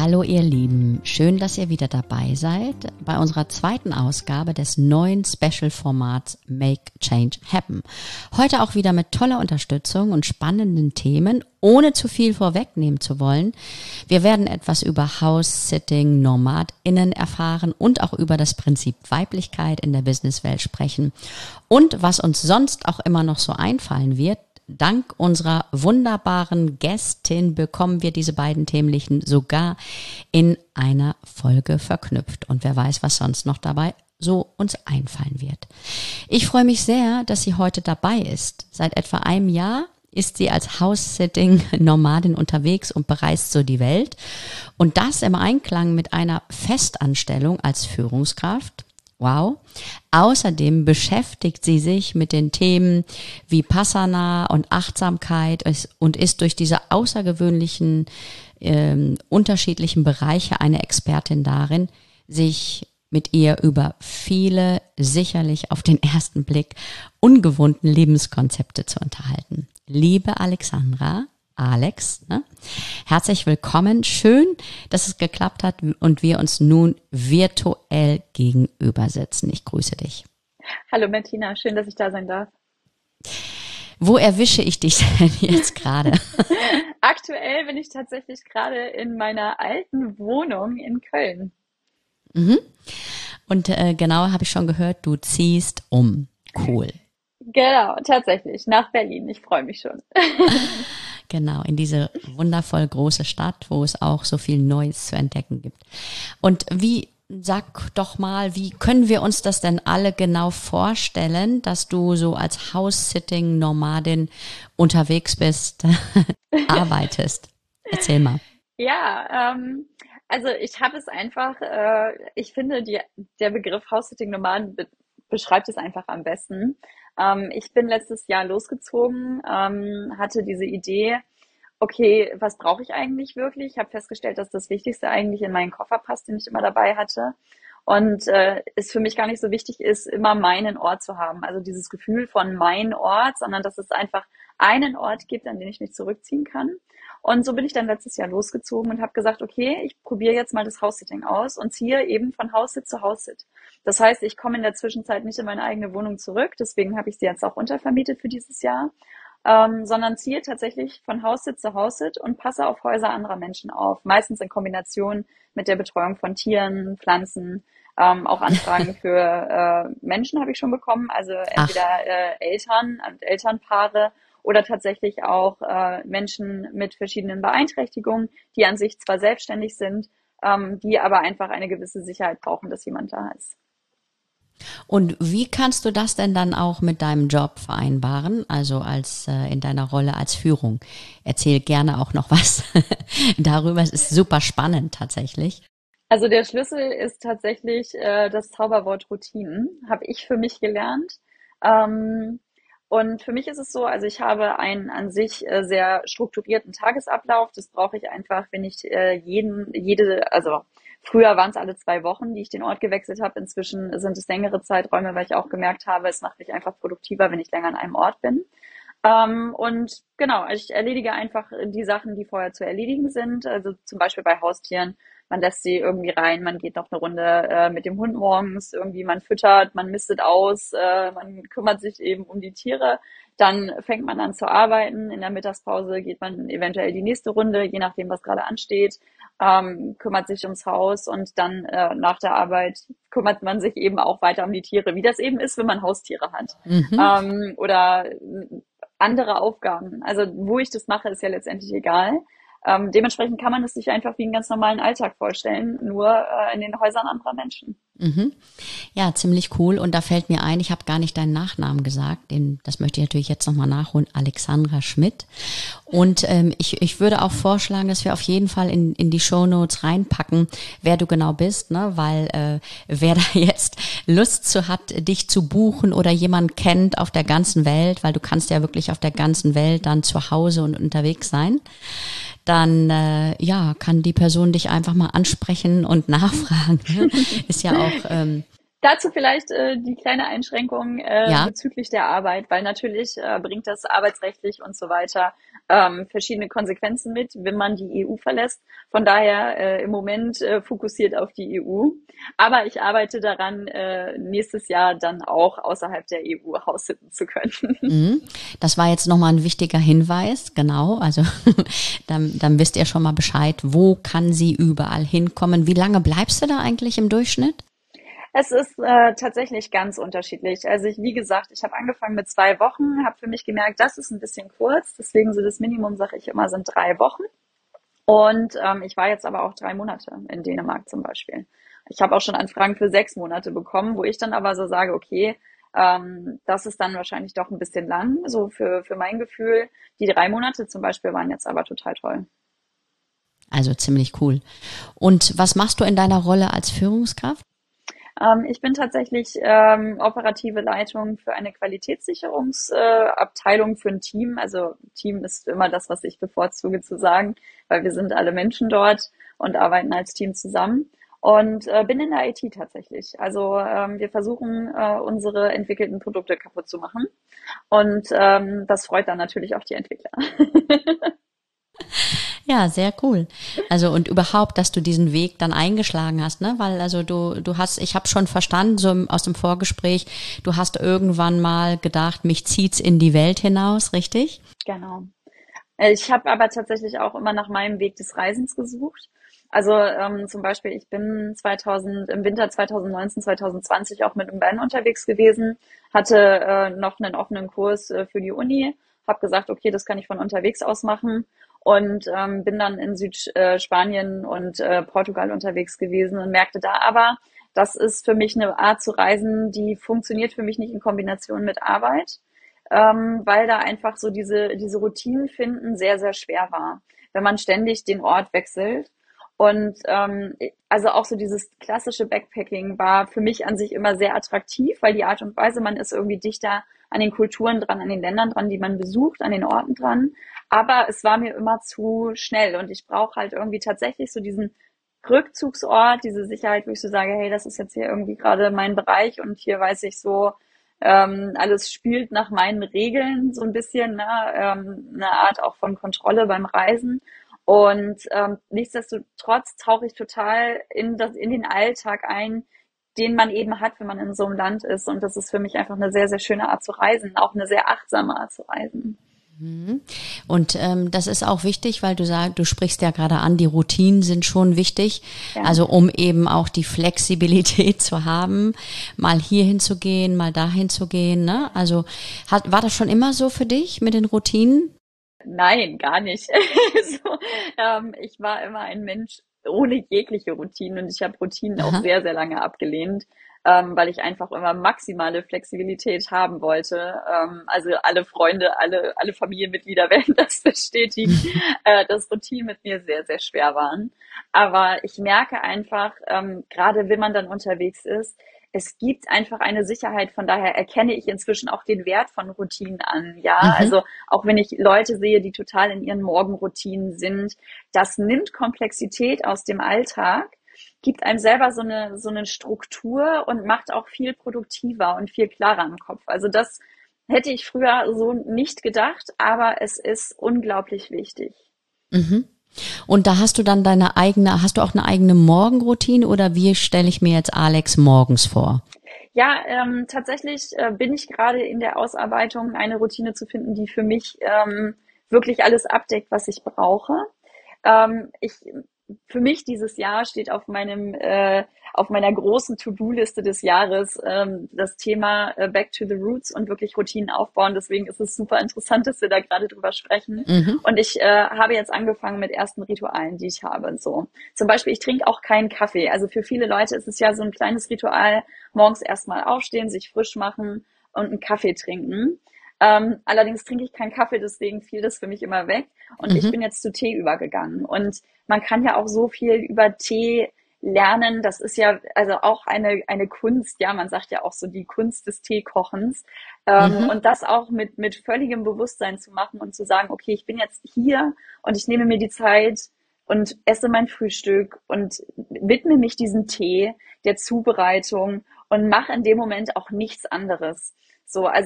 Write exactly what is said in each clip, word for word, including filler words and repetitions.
Hallo ihr Lieben, schön, dass ihr wieder dabei seid bei unserer zweiten Ausgabe des neuen Special-Formats Make Change Happen. Heute auch wieder mit toller Unterstützung und spannenden Themen, ohne zu viel vorwegnehmen zu wollen. Wir werden etwas über House-Sitting, NomadInnen erfahren und auch über das Prinzip Weiblichkeit in der Businesswelt sprechen und was uns sonst auch immer noch so einfallen wird. Dank unserer wunderbaren Gästin bekommen wir diese beiden Themenlichen sogar in einer Folge verknüpft. Und wer weiß, was sonst noch dabei so uns einfallen wird. Ich freue mich sehr, dass sie heute dabei ist. Seit etwa einem Jahr ist sie als House-Sitting-Nomadin unterwegs und bereist so die Welt. Und das im Einklang mit einer Festanstellung als Führungskraft. Wow. Außerdem beschäftigt sie sich mit den Themen wie Vipassana und Achtsamkeit und ist durch diese außergewöhnlichen, ähm, unterschiedlichen Bereiche eine Expertin darin, sich mit ihr über viele, sicherlich auf den ersten Blick ungewohnten Lebenskonzepte zu unterhalten. Liebe Alexandra, Alex, ne? Herzlich willkommen. Schön, dass es geklappt hat und wir uns nun virtuell gegenüber sitzen. Ich grüße dich. Hallo Martina, schön, dass ich da sein darf. Wo erwische ich dich denn jetzt gerade? Aktuell bin ich tatsächlich gerade in meiner alten Wohnung in Köln. Mhm. Und äh, genau, habe ich schon gehört, du ziehst um. Cool. Genau, tatsächlich, nach Berlin. Ich freue mich schon. Genau, in diese wundervoll große Stadt, wo es auch so viel Neues zu entdecken gibt. Und wie, sag doch mal, wie können wir uns das denn alle genau vorstellen, dass du so als House-Sitting-Nomadin unterwegs bist, arbeitest? Erzähl mal. Ja, ähm, also ich habe es einfach, äh, ich finde, die, der Begriff House-Sitting-Nomaden be beschreibt es einfach am besten. Ähm, ich bin letztes Jahr losgezogen, ähm, hatte diese Idee, okay, was brauche ich eigentlich wirklich? Ich habe festgestellt, dass das Wichtigste eigentlich in meinen Koffer passt, den ich immer dabei hatte. Und äh, es für mich gar nicht so wichtig ist, immer meinen Ort zu haben. Also dieses Gefühl von mein Ort, sondern dass es einfach einen Ort gibt, an den ich mich zurückziehen kann. Und so bin ich dann letztes Jahr losgezogen und habe gesagt, okay, ich probiere jetzt mal das House-Sitting aus und ziehe eben von House-Sit zu House-Sit. Das heißt, ich komme in der Zwischenzeit nicht in meine eigene Wohnung zurück, deswegen habe ich sie jetzt auch untervermietet für dieses Jahr, ähm, sondern ziehe tatsächlich von House-Sit zu House-Sit und passe auf Häuser anderer Menschen auf, meistens in Kombination mit der Betreuung von Tieren, Pflanzen, ähm, auch Anfragen für äh, Menschen habe ich schon bekommen, also entweder äh, Eltern und Elternpaare oder tatsächlich auch äh, Menschen mit verschiedenen Beeinträchtigungen, die an sich zwar selbstständig sind, ähm, die aber einfach eine gewisse Sicherheit brauchen, dass jemand da ist. Und wie kannst du das denn dann auch mit deinem Job vereinbaren, also als äh, in deiner Rolle als Führung? Erzähl gerne auch noch was darüber. Es ist super spannend tatsächlich. Also der Schlüssel ist tatsächlich äh, das Zauberwort Routinen, habe ich für mich gelernt. Ähm, und für mich ist es so, also ich habe einen an sich äh, sehr strukturierten Tagesablauf. Das brauche ich einfach, wenn ich äh, jeden, jede, also früher waren es alle zwei Wochen, die ich den Ort gewechselt habe. Inzwischen sind es längere Zeiträume, weil ich auch gemerkt habe, es macht mich einfach produktiver, wenn ich länger an einem Ort bin. Ähm, und genau, ich erledige einfach die Sachen, die vorher zu erledigen sind. Also zum Beispiel bei Haustieren. Man lässt sie irgendwie rein, man geht noch eine Runde äh, mit dem Hund morgens, irgendwie man füttert, man mistet aus, äh, man kümmert sich eben um die Tiere. Dann fängt man an zu arbeiten. In der Mittagspause geht man eventuell die nächste Runde, je nachdem, was gerade ansteht, ähm, kümmert sich ums Haus und dann äh, nach der Arbeit kümmert man sich eben auch weiter um die Tiere, wie das eben ist, wenn man Haustiere hat. Mhm. Ähm, oder andere Aufgaben. Also wo ich das mache, ist ja letztendlich egal. Ähm, dementsprechend kann man es sich einfach wie einen ganz normalen Alltag vorstellen, nur äh, in den Häusern anderer Menschen. Mhm. Ja, ziemlich cool. Und da fällt mir ein, ich habe gar nicht deinen Nachnamen gesagt, den, das möchte ich natürlich jetzt nochmal nachholen, Alexandra Schmidt. Und ähm, ich, ich würde auch vorschlagen, dass wir auf jeden Fall in, in die Shownotes reinpacken, wer du genau bist, ne? Weil äh, wer da jetzt Lust zu hat, dich zu buchen oder jemand kennt auf der ganzen Welt, weil du kannst ja wirklich auf der ganzen Welt dann zu Hause und unterwegs sein, dann äh, ja, kann die Person dich einfach mal ansprechen und nachfragen. Ne? Ist ja auch ähm, Dazu vielleicht äh, die kleine Einschränkung äh, ja. bezüglich der Arbeit, weil natürlich äh, bringt das arbeitsrechtlich und so weiter ähm, verschiedene Konsequenzen mit, wenn man die E U verlässt. Von daher äh, im Moment äh, fokussiert auf die E U. Aber ich arbeite daran, äh, nächstes Jahr dann auch außerhalb der E U haussitzen zu können. Mhm. Das war jetzt nochmal ein wichtiger Hinweis, genau. Also dann, dann wisst ihr schon mal Bescheid, wo kann sie überall hinkommen. Wie lange bleibst du da eigentlich im Durchschnitt? Es ist äh, tatsächlich ganz unterschiedlich. Also ich, wie gesagt, ich habe angefangen mit zwei Wochen, habe für mich gemerkt, das ist ein bisschen kurz. Deswegen so das Minimum, sage ich immer, sind drei Wochen. Und ähm, ich war jetzt aber auch drei Monate in Dänemark zum Beispiel. Ich habe auch schon Anfragen für sechs Monate bekommen, wo ich dann aber so sage, okay, ähm, das ist dann wahrscheinlich doch ein bisschen lang, so für, für mein Gefühl. Die drei Monate zum Beispiel waren jetzt aber total toll. Also ziemlich cool. Und was machst du in deiner Rolle als Führungskraft? Ähm, ich bin tatsächlich ähm, operative Leitung für eine Qualitätssicherungsabteilung äh, Abteilung für ein Team. Also Team ist immer das, was ich bevorzuge zu sagen, weil wir sind alle Menschen dort und arbeiten als Team zusammen. Und äh, bin in der I T tatsächlich. Also ähm, wir versuchen, äh, unsere entwickelten Produkte kaputt zu machen. Und ähm, das freut dann natürlich auch die Entwickler. Ja, sehr cool. Also und überhaupt, dass du diesen Weg dann eingeschlagen hast, ne? Weil also du du hast, ich habe schon verstanden so im, aus dem Vorgespräch, du hast irgendwann mal gedacht, mich zieht's in die Welt hinaus, richtig? Genau. Äh, Ich habe aber tatsächlich auch immer nach meinem Weg des Reisens gesucht. Also ähm, zum Beispiel, ich bin zweitausend, im Winter zwanzig neunzehn, zwanzig zwanzig auch mit einem Band unterwegs gewesen, hatte äh, noch einen offenen Kurs äh, für die Uni, habe gesagt, okay, das kann ich von unterwegs aus machen und ähm, bin dann in Südspanien und äh, Portugal unterwegs gewesen und merkte da aber, das ist für mich eine Art zu reisen, die funktioniert für mich nicht in Kombination mit Arbeit, ähm, weil da einfach so diese, diese Routinen finden sehr, sehr schwer war, wenn man ständig den Ort wechselt. Und ähm, also auch so dieses klassische Backpacking war für mich an sich immer sehr attraktiv, weil die Art und Weise, man ist irgendwie dichter an den Kulturen dran, an den Ländern dran, die man besucht, an den Orten dran. Aber es war mir immer zu schnell und ich brauche halt irgendwie tatsächlich so diesen Rückzugsort, diese Sicherheit, wo ich so sage, hey, das ist jetzt hier irgendwie gerade mein Bereich und hier weiß ich so, ähm, alles spielt nach meinen Regeln so ein bisschen, ne? Ähm, eine Art auch von Kontrolle beim Reisen. Und ähm, nichtsdestotrotz tauche ich total in das, in den Alltag ein, den man eben hat, wenn man in so einem Land ist. Und das ist für mich einfach eine sehr, sehr schöne Art zu reisen, auch eine sehr achtsame Art zu reisen. Und ähm, das ist auch wichtig, weil du sagst, du sprichst ja gerade an, die Routinen sind schon wichtig. Ja. Also um eben auch die Flexibilität zu haben, mal hier hinzugehen, mal dahin zu gehen. Ne? Also hat, war das schon immer so für dich mit den Routinen? Nein, gar nicht. So, ähm, ich war immer ein Mensch ohne jegliche Routinen und ich habe Routinen auch Aha. sehr, sehr lange abgelehnt, ähm, weil ich einfach immer maximale Flexibilität haben wollte. Ähm, also alle Freunde, alle, alle Familienmitglieder werden das bestätigen, äh, dass Routinen mit mir sehr, sehr schwer waren. Aber ich merke einfach, ähm, gerade wenn man dann unterwegs ist, es gibt einfach eine Sicherheit, von daher erkenne ich inzwischen auch den Wert von Routinen an. Ja, Mhm. also auch wenn ich Leute sehe, die total in ihren Morgenroutinen sind, das nimmt Komplexität aus dem Alltag, gibt einem selber so eine, so eine Struktur und macht auch viel produktiver und viel klarer im Kopf. Also das hätte ich früher so nicht gedacht, aber es ist unglaublich wichtig. Mhm. Und da hast du dann deine eigene, hast du auch eine eigene Morgenroutine oder wie stelle ich mir jetzt Alex morgens vor? Ja, ähm, tatsächlich äh, bin ich gerade in der Ausarbeitung, eine Routine zu finden, die für mich ähm, wirklich alles abdeckt, was ich brauche. Ähm, ich, für mich dieses Jahr steht auf meinem, äh, auf meiner großen To-Do-Liste des Jahres ähm, das Thema äh, Back to the Roots und wirklich Routinen aufbauen. Deswegen ist es super interessant, dass wir da gerade drüber sprechen. Mhm. Und ich äh, habe jetzt angefangen mit ersten Ritualen, die ich habe. So, zum Beispiel, ich trinke auch keinen Kaffee. Also für viele Leute ist es ja so ein kleines Ritual, morgens erstmal aufstehen, sich frisch machen und einen Kaffee trinken. Ähm, allerdings trinke ich keinen Kaffee, deswegen fiel das für mich immer weg. Und ich Mhm. bin jetzt zu Tee übergegangen. Und man kann ja auch so viel über Tee lernen. Das ist ja also auch eine, eine Kunst. Ja, man sagt ja auch so die Kunst des Teekochens. Ähm, Mhm. und das auch mit, mit völligem Bewusstsein zu machen und zu sagen, okay, ich bin jetzt hier und ich nehme mir die Zeit und esse mein Frühstück und widme mich diesem Tee, der Zubereitung und mache in dem Moment auch nichts anderes. So, also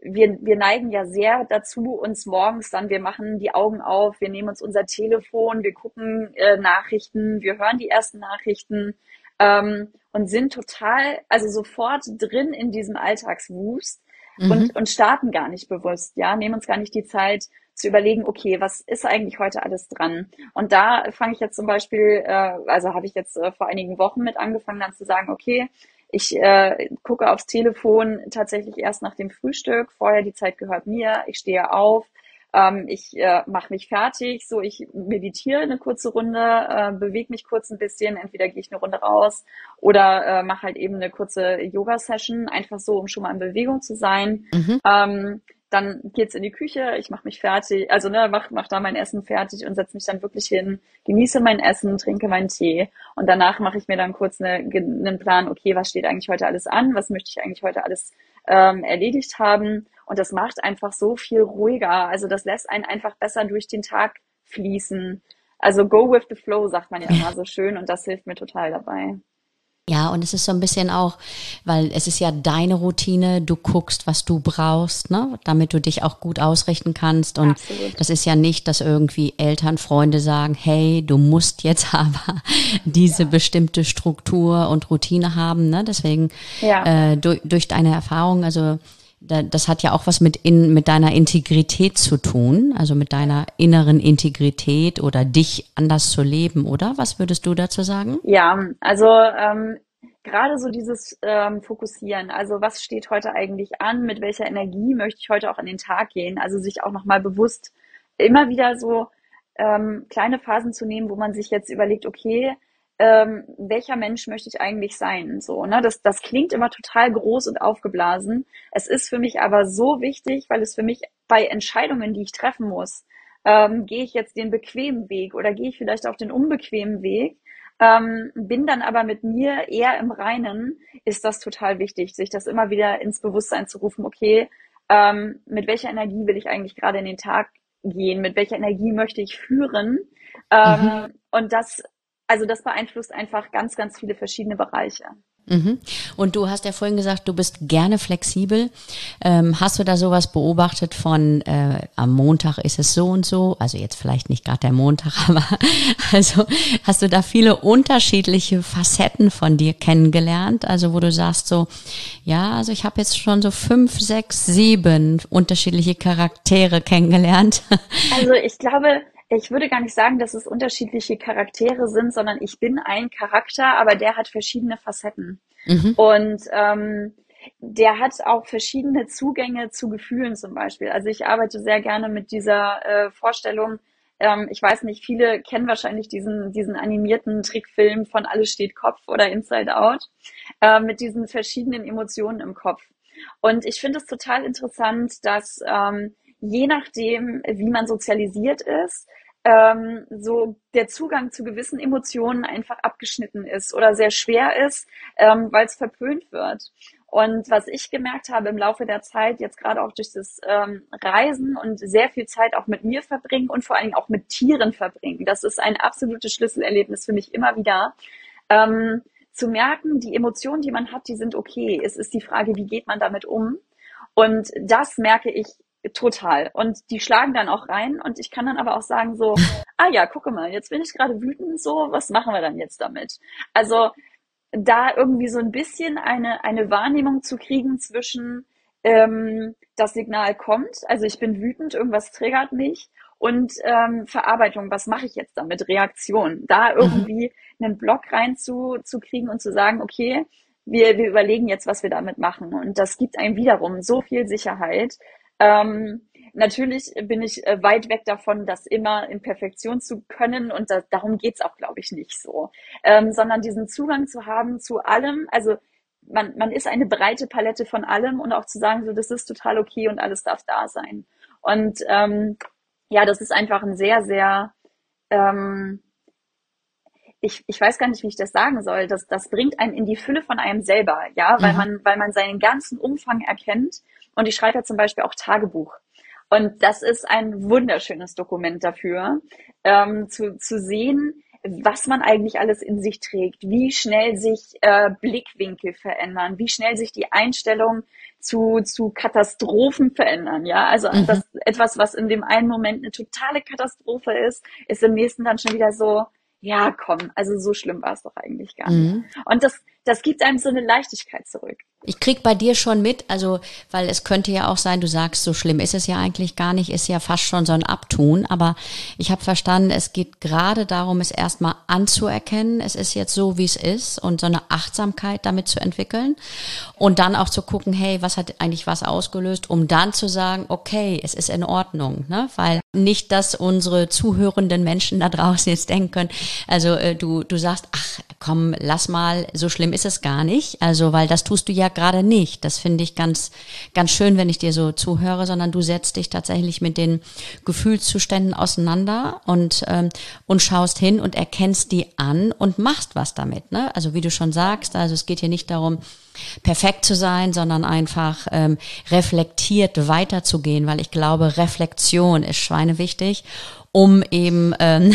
wir, wir neigen ja sehr dazu, uns morgens dann, wir machen die Augen auf, wir nehmen uns unser Telefon, wir gucken äh, Nachrichten, wir hören die ersten Nachrichten ähm, und sind total, also sofort drin in diesem Alltagswust Mhm. und, und starten gar nicht bewusst, ja, nehmen uns gar nicht die Zeit zu überlegen, okay, was ist eigentlich heute alles dran? Und da fange ich jetzt zum Beispiel, äh, also habe ich jetzt äh, vor einigen Wochen mit angefangen, dann zu sagen, okay, ich äh, gucke aufs Telefon tatsächlich erst nach dem Frühstück. Vorher die Zeit gehört mir. Ich stehe auf. Ähm, ich äh, mache mich fertig. So, ich meditiere eine kurze Runde, äh, bewege mich kurz ein bisschen. Entweder gehe ich eine Runde raus oder äh, mache halt eben eine kurze Yoga-Session, einfach so, um schon mal in Bewegung zu sein. Mhm. Ähm, dann geht's in die Küche, ich mache mich fertig, also ne, mach, mach da mein Essen fertig und setze mich dann wirklich hin, genieße mein Essen, trinke meinen Tee und danach mache ich mir dann kurz eine, einen Plan, okay, was steht eigentlich heute alles an, was möchte ich eigentlich heute alles ähm, erledigt haben und das macht einfach so viel ruhiger, also das lässt einen einfach besser durch den Tag fließen. Also go with the flow, sagt man ja immer so schön und das hilft mir total dabei. Ja, und es ist so ein bisschen auch, weil es ist ja deine Routine, du guckst, was du brauchst, ne, damit du dich auch gut ausrichten kannst. Und Absolut. das ist ja nicht, dass irgendwie Eltern, Freunde sagen, hey, du musst jetzt aber diese bestimmte Struktur und Routine haben, ne? Deswegen Ja. äh, durch, durch deine Erfahrung, also da, das hat ja auch was mit in, mit deiner Integrität zu tun, also mit deiner inneren Integrität oder dich anders zu leben, oder? Was würdest du dazu sagen? Ja, also ähm, gerade so dieses ähm, Fokussieren. Also was steht heute eigentlich an? Mit welcher Energie möchte ich heute auch an den Tag gehen? Also sich auch nochmal bewusst immer wieder so ähm, kleine Phasen zu nehmen, wo man sich jetzt überlegt, okay, ähm, welcher Mensch möchte ich eigentlich sein? So, ne? Das, das klingt immer total groß und aufgeblasen. Es ist für mich aber so wichtig, weil es für mich bei Entscheidungen, die ich treffen muss, ähm, gehe ich jetzt den bequemen Weg oder gehe ich vielleicht auch den unbequemen Weg, ähm, bin dann aber mit mir eher im Reinen, ist das total wichtig, sich das immer wieder ins Bewusstsein zu rufen, okay, ähm, mit welcher Energie will ich eigentlich gerade in den Tag gehen, mit welcher Energie möchte ich führen, Mhm. ähm, und das, also das beeinflusst einfach ganz, ganz viele verschiedene Bereiche. Mhm. Und du hast ja vorhin gesagt, du bist gerne flexibel. Ähm, hast du da sowas beobachtet von, äh, am Montag ist es so und so, also jetzt vielleicht nicht gerade der Montag, aber also hast du da viele unterschiedliche Facetten von dir kennengelernt, also wo du sagst so, ja, also ich habe jetzt schon so fünf, sechs, sieben unterschiedliche Charaktere kennengelernt. Also ich glaube, ich würde gar nicht sagen, dass es unterschiedliche Charaktere sind, sondern ich bin ein Charakter, aber der hat verschiedene Facetten. Mhm. Und ähm, der hat auch verschiedene Zugänge zu Gefühlen zum Beispiel. Also ich arbeite sehr gerne mit dieser äh, Vorstellung. Ähm, ich weiß nicht, viele kennen wahrscheinlich diesen, diesen animierten Trickfilm von Alles steht Kopf oder Inside Out, äh, mit diesen verschiedenen Emotionen im Kopf. Und ich finde es total interessant, dass ähm, je nachdem, wie man sozialisiert ist, ähm, so der Zugang zu gewissen Emotionen einfach abgeschnitten ist oder sehr schwer ist, ähm, weil es verpönt wird. Und was ich gemerkt habe im Laufe der Zeit, jetzt gerade auch durch das ähm, Reisen und sehr viel Zeit auch mit mir verbringen und vor allen Dingen auch mit Tieren verbringen, das ist ein absolutes Schlüsselerlebnis für mich immer wieder, ähm, zu merken, die Emotionen, die man hat, die sind okay. Es ist die Frage, wie geht man damit um? Und das merke ich total. Und die schlagen dann auch rein und ich kann dann aber auch sagen so, ah ja, gucke mal, jetzt bin ich gerade wütend, so, was machen wir dann jetzt damit? Also da irgendwie so ein bisschen eine, eine Wahrnehmung zu kriegen zwischen ähm, das Signal kommt, also ich bin wütend, irgendwas triggert mich und ähm, Verarbeitung, was mache ich jetzt damit? Reaktion. Da Mhm. irgendwie einen Block rein zu, zu kriegen und zu sagen, okay, wir, wir überlegen jetzt, was wir damit machen. Und das gibt einem wiederum so viel Sicherheit. Ähm, Natürlich bin ich äh, weit weg davon, das immer in Perfektion zu können und da, darum geht's auch, glaube ich, nicht so, ähm, sondern diesen Zugang zu haben zu allem, also man, man ist eine breite Palette von allem und auch zu sagen, so, das ist total okay und alles darf da sein. Und ähm, ja, das ist einfach ein sehr, sehr, ähm, ich, ich weiß gar nicht, wie ich das sagen soll. Das, das bringt einen in die Fülle von einem selber, ja, weil Mhm. man, weil man seinen ganzen Umfang erkennt. Und ich schreibe ja zum Beispiel auch Tagebuch. Und das ist ein wunderschönes Dokument dafür, ähm, zu, zu sehen, was man eigentlich alles in sich trägt, wie schnell sich äh, Blickwinkel verändern, wie schnell sich die Einstellung zu, zu Katastrophen verändern, ja. Also Mhm. das etwas, was in dem einen Moment eine totale Katastrophe ist, ist im nächsten dann schon wieder so, ja, komm, also so schlimm war es doch eigentlich gar nicht. Mhm. Und das, das gibt einem so eine Leichtigkeit zurück. Ich krieg bei dir schon mit, also, weil es könnte ja auch sein, du sagst, so schlimm ist es ja eigentlich gar nicht, ist ja fast schon so ein Abtun, aber ich habe verstanden, es geht gerade darum, es erstmal anzuerkennen, es ist jetzt so, wie es ist und so eine Achtsamkeit damit zu entwickeln und dann auch zu gucken, hey, was hat eigentlich was ausgelöst, um dann zu sagen, okay, es ist in Ordnung, ne, weil nicht, dass unsere zuhörenden Menschen da draußen jetzt denken können, also äh, du, du sagst, ach komm, lass mal, so schlimm ist es gar nicht, also, weil das tust du ja gerade nicht. Das finde ich ganz, ganz schön, wenn ich dir so zuhöre, sondern du setzt dich tatsächlich mit den Gefühlszuständen auseinander und, ähm, und schaust hin und erkennst die an und machst was damit, ne? Also wie du schon sagst, also es geht hier nicht darum, perfekt zu sein, sondern einfach ähm, reflektiert weiterzugehen, weil ich glaube, Reflexion ist schweinewichtig, um eben, ähm,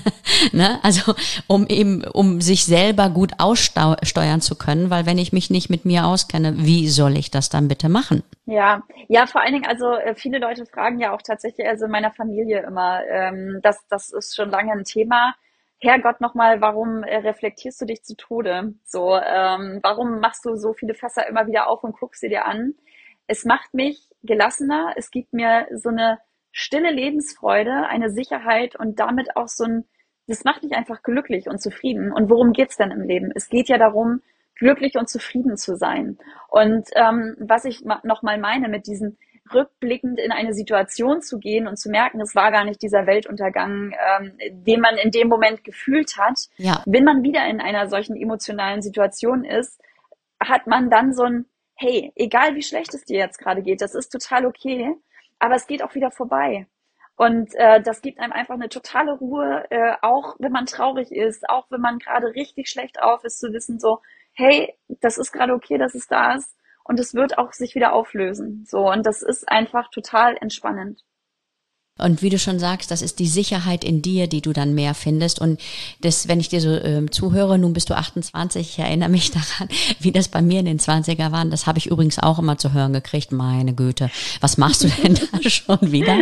ne, also um eben, um sich selber gut aussteuern zu können, weil wenn ich mich nicht mit mir auskenne, wie soll ich das dann bitte machen? Ja, ja, vor allen Dingen, also äh, viele Leute fragen ja auch tatsächlich, also in meiner Familie immer, ähm, das, das ist schon lange ein Thema. Herrgott nochmal, warum äh, reflektierst du dich zu Tode? So, ähm, warum machst du so viele Fässer immer wieder auf und guckst sie dir an? Es macht mich gelassener, es gibt mir so eine stille Lebensfreude, eine Sicherheit und damit auch so ein, das macht mich einfach glücklich und zufrieden. Und worum geht's denn im Leben? Es geht ja darum, glücklich und zufrieden zu sein. Und ähm, was ich ma- noch mal meine, mit diesem rückblickend in eine Situation zu gehen und zu merken, es war gar nicht dieser Weltuntergang, ähm, den man in dem Moment gefühlt hat. Ja, Wenn man wieder in einer solchen emotionalen Situation ist, hat man dann so ein, hey, egal wie schlecht es dir jetzt gerade geht, das ist total okay, aber es geht auch wieder vorbei. Und äh, das gibt einem einfach eine totale Ruhe, äh, auch wenn man traurig ist, auch wenn man gerade richtig schlecht auf ist, zu wissen so, hey, das ist gerade okay, dass es da ist und es wird auch sich wieder auflösen. So, und das ist einfach total entspannend. und wie du schon sagst, das ist die Sicherheit in dir, die du dann mehr findest. Und das, wenn ich dir so ähm, zuhöre, nun bist du achtundzwanzig, ich erinnere mich daran, wie das bei mir in den Zwanziger waren. Das habe ich übrigens auch immer zu hören gekriegt. Meine Güte, was machst du denn da schon wieder?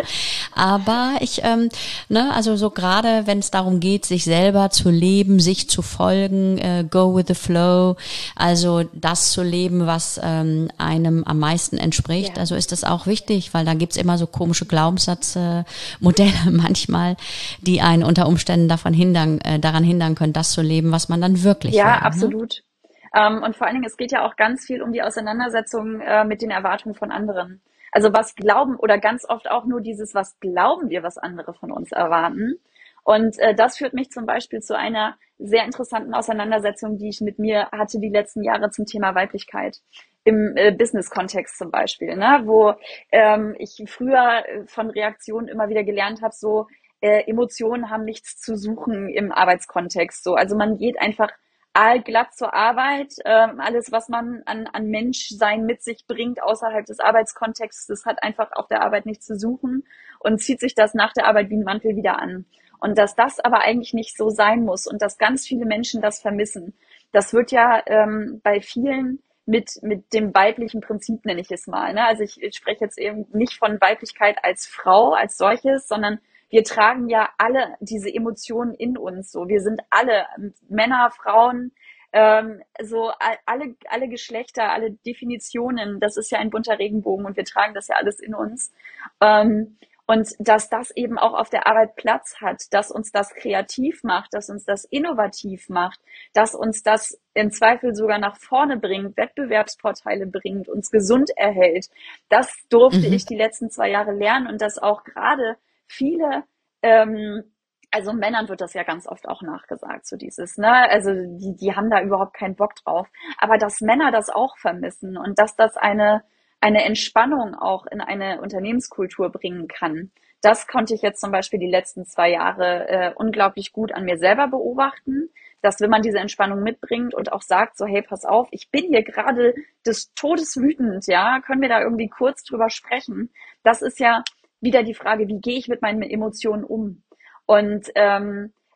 Aber ich, ähm, ne, also so gerade, wenn es darum geht, sich selber zu leben, sich zu folgen, äh, go with the flow, also das zu leben, was ähm, einem am meisten entspricht. Ja. Also ist das auch wichtig, weil da gibt's immer so komische Glaubenssätze, Modelle manchmal, die einen unter Umständen davon hindern, äh, daran hindern können, das zu leben, was man dann wirklich Ja, will. Ne? absolut. Ähm, und vor allen Dingen, es geht ja auch ganz viel um die Auseinandersetzung äh, mit den Erwartungen von anderen. Also was glauben oder ganz oft auch nur dieses, was glauben wir, was andere von uns erwarten. Und äh, das führt mich zum Beispiel zu einer sehr interessanten Auseinandersetzung, die ich mit mir hatte die letzten Jahre zum Thema Weiblichkeit im äh, Business-Kontext zum Beispiel, ne? Wo ähm, ich früher äh, von Reaktionen immer wieder gelernt habe, so äh, Emotionen haben nichts zu suchen im Arbeitskontext. So, also man geht einfach allglatt zur Arbeit. Ähm, alles, was man an, an Menschsein mit sich bringt außerhalb des Arbeitskontexts, das hat einfach auf der Arbeit nichts zu suchen und zieht sich das nach der Arbeit wie ein Mantel wieder an. Und dass das aber eigentlich nicht so sein muss und dass ganz viele Menschen das vermissen. Das wird ja ähm, bei vielen mit, mit dem weiblichen Prinzip, nenne ich es mal. Ne? Also ich, ich spreche jetzt eben nicht von Weiblichkeit als Frau, als solches, sondern wir tragen ja alle diese Emotionen in uns. So, wir sind alle Männer, Frauen, ähm, so alle alle Geschlechter, alle Definitionen. Das ist ja ein bunter Regenbogen und wir tragen das ja alles in uns. Ähm, und dass das eben auch auf der Arbeit Platz hat, dass uns das kreativ macht, dass uns das innovativ macht, dass uns das im Zweifel sogar nach vorne bringt, Wettbewerbsvorteile bringt, uns gesund erhält. Das durfte Mhm. ich die letzten zwei Jahre lernen und das auch gerade viele, ähm, also Männern wird das ja ganz oft auch nachgesagt, so dieses, ne, also die, die haben da überhaupt keinen Bock drauf. Aber dass Männer das auch vermissen und dass das eine, eine Entspannung auch in eine Unternehmenskultur bringen kann, das konnte ich jetzt zum Beispiel die letzten zwei Jahre äh, unglaublich gut an mir selber beobachten, dass wenn man diese Entspannung mitbringt und auch sagt, so hey, pass auf, ich bin hier gerade des Todes wütend, ja, können wir da irgendwie kurz drüber sprechen? Das ist ja wieder die Frage, wie gehe ich mit meinen Emotionen um? Und ähm,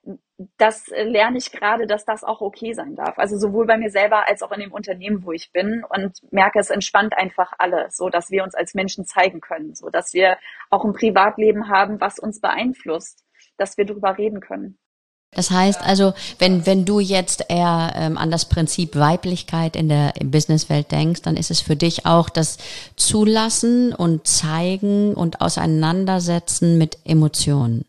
das äh, lerne ich gerade, dass das auch okay sein darf. Also sowohl bei mir selber als auch in dem Unternehmen, wo ich bin, und merke, es entspannt einfach alle, so dass wir uns als Menschen zeigen können, so dass wir auch ein Privatleben haben, was uns beeinflusst, dass wir darüber reden können. Das heißt also, wenn, wenn du jetzt eher ähm, an das Prinzip Weiblichkeit in der Businesswelt denkst, dann ist es für dich auch das Zulassen und Zeigen und Auseinandersetzen mit Emotionen.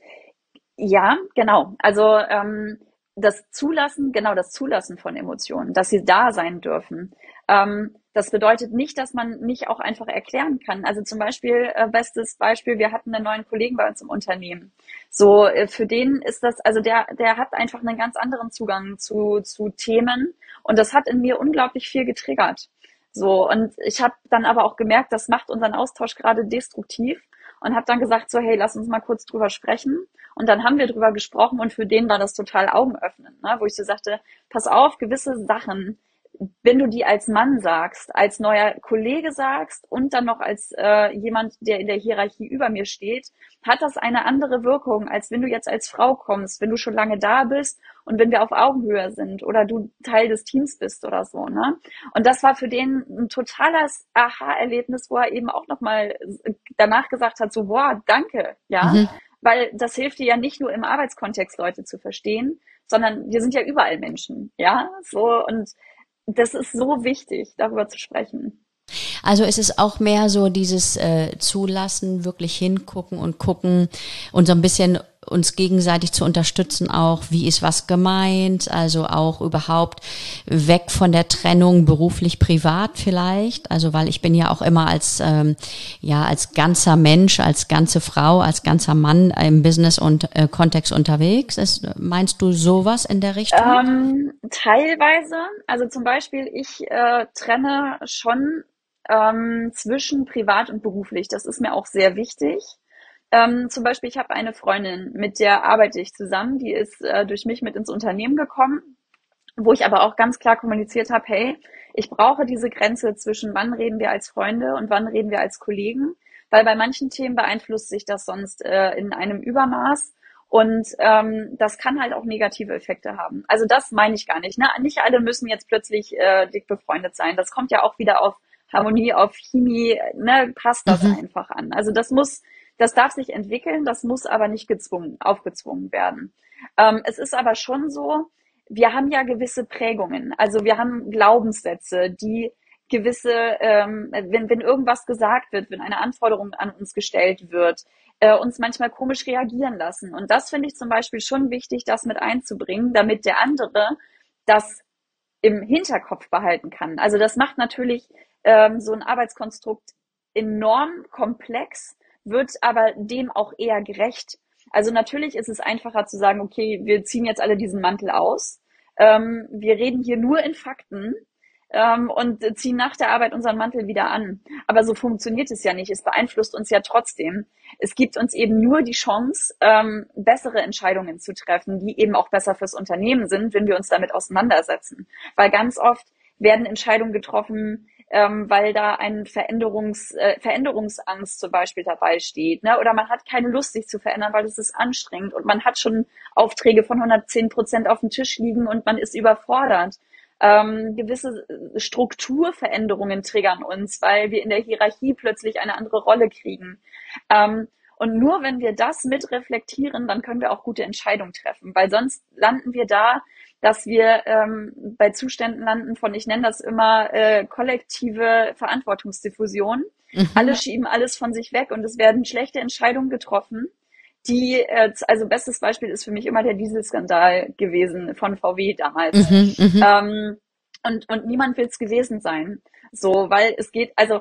Ja, genau. Also ähm, das Zulassen, genau das Zulassen von Emotionen, dass sie da sein dürfen. Ähm, das bedeutet nicht, dass man nicht auch einfach erklären kann. Also zum Beispiel, äh, bestes Beispiel, wir hatten einen neuen Kollegen bei uns im Unternehmen. So, äh, für den ist das, also der, der hat einfach einen ganz anderen Zugang zu, zu Themen, und das hat in mir unglaublich viel getriggert. So, und ich habe dann aber auch gemerkt, das macht unseren Austausch gerade destruktiv, und habe dann gesagt so, hey, lass uns mal kurz drüber sprechen. Und dann haben wir drüber gesprochen, und für den war das total augenöffnend, ne? Wo ich so sagte, pass auf, gewisse Sachen, wenn du die als Mann sagst, als neuer Kollege sagst und dann noch als äh, jemand, der in der Hierarchie über mir steht, hat das eine andere Wirkung, als wenn du jetzt als Frau kommst, wenn du schon lange da bist und wenn wir auf Augenhöhe sind oder du Teil des Teams bist oder so, ne? Und das war für den ein totales Aha-Erlebnis, wo er eben auch nochmal danach gesagt hat, so, boah, danke, ja, Mhm. weil das hilft dir ja nicht nur im Arbeitskontext, Leute zu verstehen, sondern wir sind ja überall Menschen, ja, so, und das ist so wichtig, darüber zu sprechen. Also es ist auch mehr so dieses äh, Zulassen, wirklich hingucken und gucken und so ein bisschen uns gegenseitig zu unterstützen auch, wie ist was gemeint, also auch überhaupt weg von der Trennung beruflich privat vielleicht, also weil ich bin ja auch immer als ähm, ja als ganzer Mensch, als ganze Frau, als ganzer Mann im Business und äh, Kontext unterwegs. Ist, meinst du sowas in der Richtung? Ähm, teilweise, also zum Beispiel, ich äh, trenne schon ähm, zwischen privat und beruflich. Das ist mir auch sehr wichtig. Ähm, zum Beispiel, ich habe eine Freundin, mit der arbeite ich zusammen, die ist äh, durch mich mit ins Unternehmen gekommen, wo ich aber auch ganz klar kommuniziert habe, hey, ich brauche diese Grenze zwischen wann reden wir als Freunde und wann reden wir als Kollegen, weil bei manchen Themen beeinflusst sich das sonst äh, in einem Übermaß, und ähm, das kann halt auch negative Effekte haben. Also das meine ich gar nicht. Ne? Nicht alle müssen jetzt plötzlich äh, dick befreundet sein. Das kommt ja auch wieder auf Harmonie, auf Chemie, ne? Passt das Mhm. einfach an. Also das muss, das darf sich entwickeln, das muss aber nicht gezwungen, aufgezwungen werden. Ähm, es ist aber schon so, wir haben ja gewisse Prägungen. Also wir haben Glaubenssätze, die gewisse, ähm, wenn, wenn irgendwas gesagt wird, wenn eine Anforderung an uns gestellt wird, äh, uns manchmal komisch reagieren lassen. Und das finde ich zum Beispiel schon wichtig, das mit einzubringen, damit der andere das im Hinterkopf behalten kann. Also das macht natürlich ähm, so ein Arbeitskonstrukt enorm komplex, wird aber dem auch eher gerecht. Also natürlich ist es einfacher zu sagen, okay, wir ziehen jetzt alle diesen Mantel aus. Ähm, wir reden hier nur in Fakten ähm, und ziehen nach der Arbeit unseren Mantel wieder an. Aber so funktioniert es ja nicht. Es beeinflusst uns ja trotzdem. Es gibt uns eben nur die Chance, ähm, bessere Entscheidungen zu treffen, die eben auch besser fürs Unternehmen sind, wenn wir uns damit auseinandersetzen. Weil ganz oft werden Entscheidungen getroffen, ähm, weil da ein Veränderungs, äh, Veränderungsangst zum Beispiel dabei steht, ne? Oder man hat keine Lust, sich zu verändern, weil es ist anstrengend, und man hat schon Aufträge von hundertzehn Prozent auf dem Tisch liegen und man ist überfordert. Ähm, gewisse Strukturveränderungen triggern uns, weil wir in der Hierarchie plötzlich eine andere Rolle kriegen. Ähm, und nur wenn wir das mit reflektieren, dann können wir auch gute Entscheidungen treffen, weil sonst landen wir da, dass wir ähm, bei Zuständen landen von, ich nenne das immer äh, kollektive Verantwortungsdiffusion. Alle Mhm. schieben alles von sich weg und es werden schlechte Entscheidungen getroffen, die, äh, also bestes Beispiel ist für mich immer der Dieselskandal gewesen von V W damals. Mhm. Mhm. Ähm, und, und niemand will es gewesen sein. So, weil es geht, also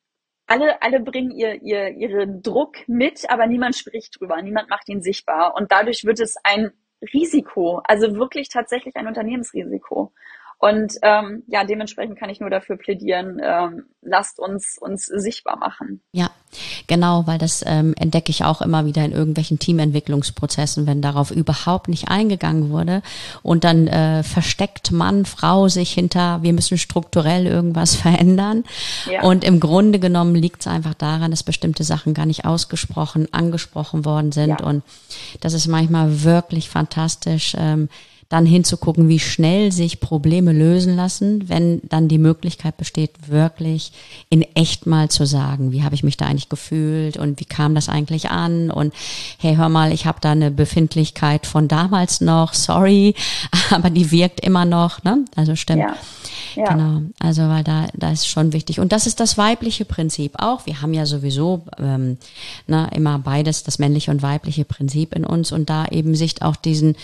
alle, alle bringen ihr, ihr, ihren Druck mit, aber niemand spricht drüber, niemand macht ihn sichtbar. Und dadurch wird es ein Risiko, also wirklich tatsächlich ein Unternehmensrisiko. Und ähm, ja, dementsprechend kann ich nur dafür plädieren, ähm, lasst uns uns sichtbar machen. Ja, genau, weil das ähm, entdecke ich auch immer wieder in irgendwelchen Teamentwicklungsprozessen, wenn darauf überhaupt nicht eingegangen wurde und dann äh, versteckt Mann, Frau sich hinter, wir müssen strukturell irgendwas verändern. Ja. Und im Grunde genommen liegt es einfach daran, dass bestimmte Sachen gar nicht ausgesprochen, angesprochen worden sind. Ja. Und das ist manchmal wirklich fantastisch, ähm, dann hinzugucken, wie schnell sich Probleme lösen lassen, wenn dann die Möglichkeit besteht, wirklich in echt mal zu sagen, wie habe ich mich da eigentlich gefühlt und wie kam das eigentlich an und hey, hör mal, ich habe da eine Befindlichkeit von damals noch, sorry, aber die wirkt immer noch, ne? Also stimmt. Ja. Ja. Genau, also weil da da ist schon wichtig und das ist das weibliche Prinzip auch. Wir haben ja sowieso ähm, na, immer beides, das männliche und weibliche Prinzip in uns und da eben sich auch diesen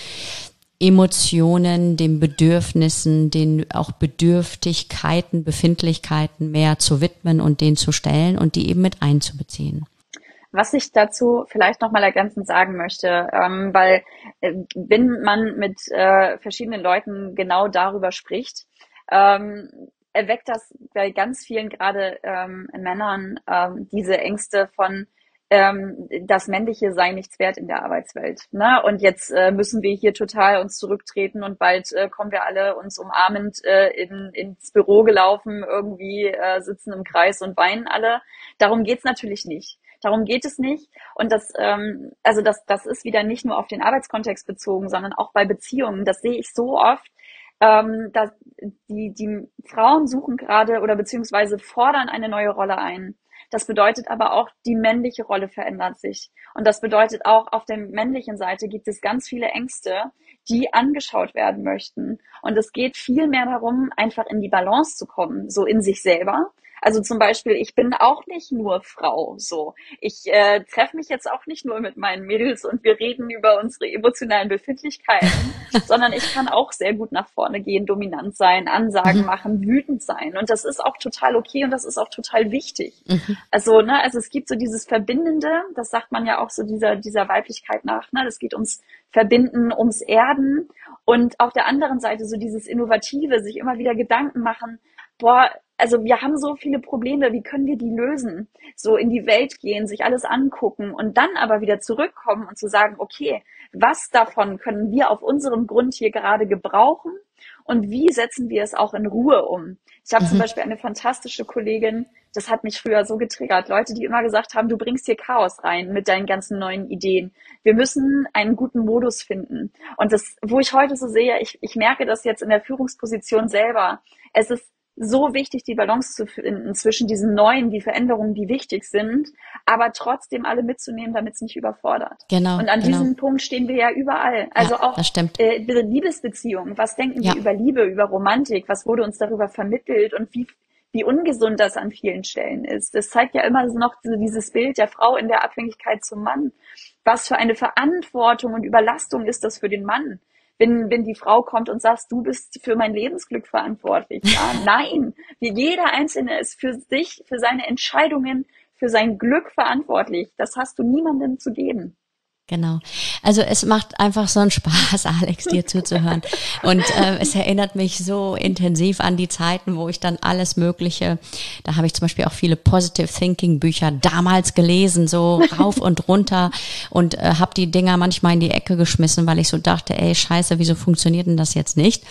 Emotionen, den Bedürfnissen, den auch Bedürftigkeiten, Befindlichkeiten mehr zu widmen und denen zu stellen und die eben mit einzubeziehen. Was ich dazu vielleicht nochmal ergänzend sagen möchte, ähm, weil äh, wenn man mit äh, verschiedenen Leuten genau darüber spricht, ähm, erweckt das bei ganz vielen gerade ähm, Männern ähm, diese Ängste von ähm, das Männliche sei nichts wert in der Arbeitswelt. Ne? Und jetzt äh, müssen wir hier total uns zurücktreten und bald äh, kommen wir alle uns umarmend äh, in, ins Büro gelaufen, irgendwie äh, sitzen im Kreis und weinen alle. Darum geht's natürlich nicht. Darum geht es nicht. Und das, ähm, also das, das ist wieder nicht nur auf den Arbeitskontext bezogen, sondern auch bei Beziehungen. Das sehe ich so oft, ähm, dass die, die Frauen suchen gerade oder beziehungsweise fordern eine neue Rolle ein. Das bedeutet aber auch, die männliche Rolle verändert sich. Und das bedeutet auch, auf der männlichen Seite gibt es ganz viele Ängste, die angeschaut werden möchten. Und es geht viel mehr darum, einfach in die Balance zu kommen, so in sich selber. Also zum Beispiel, ich bin auch nicht nur Frau, so. Ich äh, treffe mich jetzt auch nicht nur mit meinen Mädels und wir reden über unsere emotionalen Befindlichkeiten, sondern ich kann auch sehr gut nach vorne gehen, dominant sein, Ansagen machen, wütend sein. Und das ist auch total okay und das ist auch total wichtig. Mhm. Also, ne, also es gibt so dieses Verbindende, das sagt man ja auch so dieser, dieser Weiblichkeit nach, ne, das geht ums Verbinden, ums Erden. Und auf der anderen Seite so dieses Innovative, sich immer wieder Gedanken machen, boah, also wir haben so viele Probleme, wie können wir die lösen? So in die Welt gehen, sich alles angucken und dann aber wieder zurückkommen und zu sagen, okay, was davon können wir auf unserem Grund hier gerade gebrauchen und wie setzen wir es auch in Ruhe um? Ich habe mhm. zum Beispiel eine fantastische Kollegin, das hat mich früher so getriggert, Leute, die immer gesagt haben, du bringst hier Chaos rein mit deinen ganzen neuen Ideen. Wir müssen einen guten Modus finden. Und das, wo ich heute so sehe, ich, ich merke das jetzt in der Führungsposition selber, es ist so wichtig, die Balance zu finden zwischen diesen neuen, die Veränderungen, die wichtig sind, aber trotzdem alle mitzunehmen, damit es nicht überfordert. Genau. Und an genau. diesem Punkt stehen wir ja überall. Also ja, auch das stimmt. Äh, Liebesbeziehungen. Was denken ja. wir über Liebe, über Romantik? Was wurde uns darüber vermittelt und wie wie ungesund das an vielen Stellen ist? Das zeigt ja immer noch so dieses Bild der Frau in der Abhängigkeit zum Mann. Was für eine Verantwortung und Überlastung ist das für den Mann? Wenn, wenn die Frau kommt und sagt, du bist für mein Lebensglück verantwortlich. Ja, nein, jeder Einzelne ist für sich, für seine Entscheidungen, für sein Glück verantwortlich. Das hast du niemandem zu geben. Genau. Also es macht einfach so einen Spaß, Alex, dir zuzuhören. Und äh, es erinnert mich so intensiv an die Zeiten, wo ich dann alles Mögliche, da habe ich zum Beispiel auch viele Positive Thinking Bücher damals gelesen, so rauf und runter und äh, habe die Dinger manchmal in die Ecke geschmissen, weil ich so dachte, ey, scheiße, wieso funktioniert denn das jetzt nicht?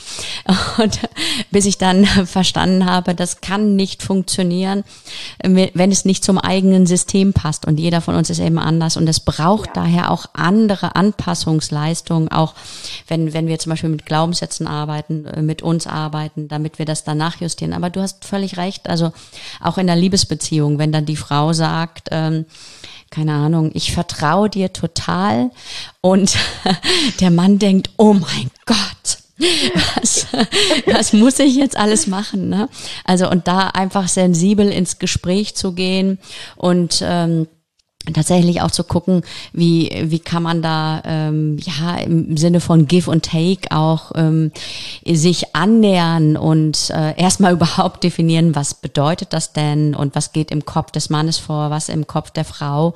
Und bis ich dann verstanden habe, das kann nicht funktionieren, wenn es nicht zum eigenen System passt. Und jeder von uns ist eben anders und es braucht ja. daher auch andere Anpassungsleistungen, auch wenn wenn wir zum Beispiel mit Glaubenssätzen arbeiten, mit uns arbeiten, damit wir das danach justieren. Aber du hast völlig recht, also auch in der Liebesbeziehung, wenn dann die Frau sagt, ähm, keine Ahnung, ich vertraue dir total und der Mann denkt, oh mein Gott, Was, was muss ich jetzt alles machen, ne? Also und da einfach sensibel ins Gespräch zu gehen und ähm, tatsächlich auch zu gucken, wie wie kann man da ähm, ja im Sinne von Give und Take auch ähm, sich annähern und äh, erstmal überhaupt definieren, was bedeutet das denn und was geht im Kopf des Mannes vor, was im Kopf der Frau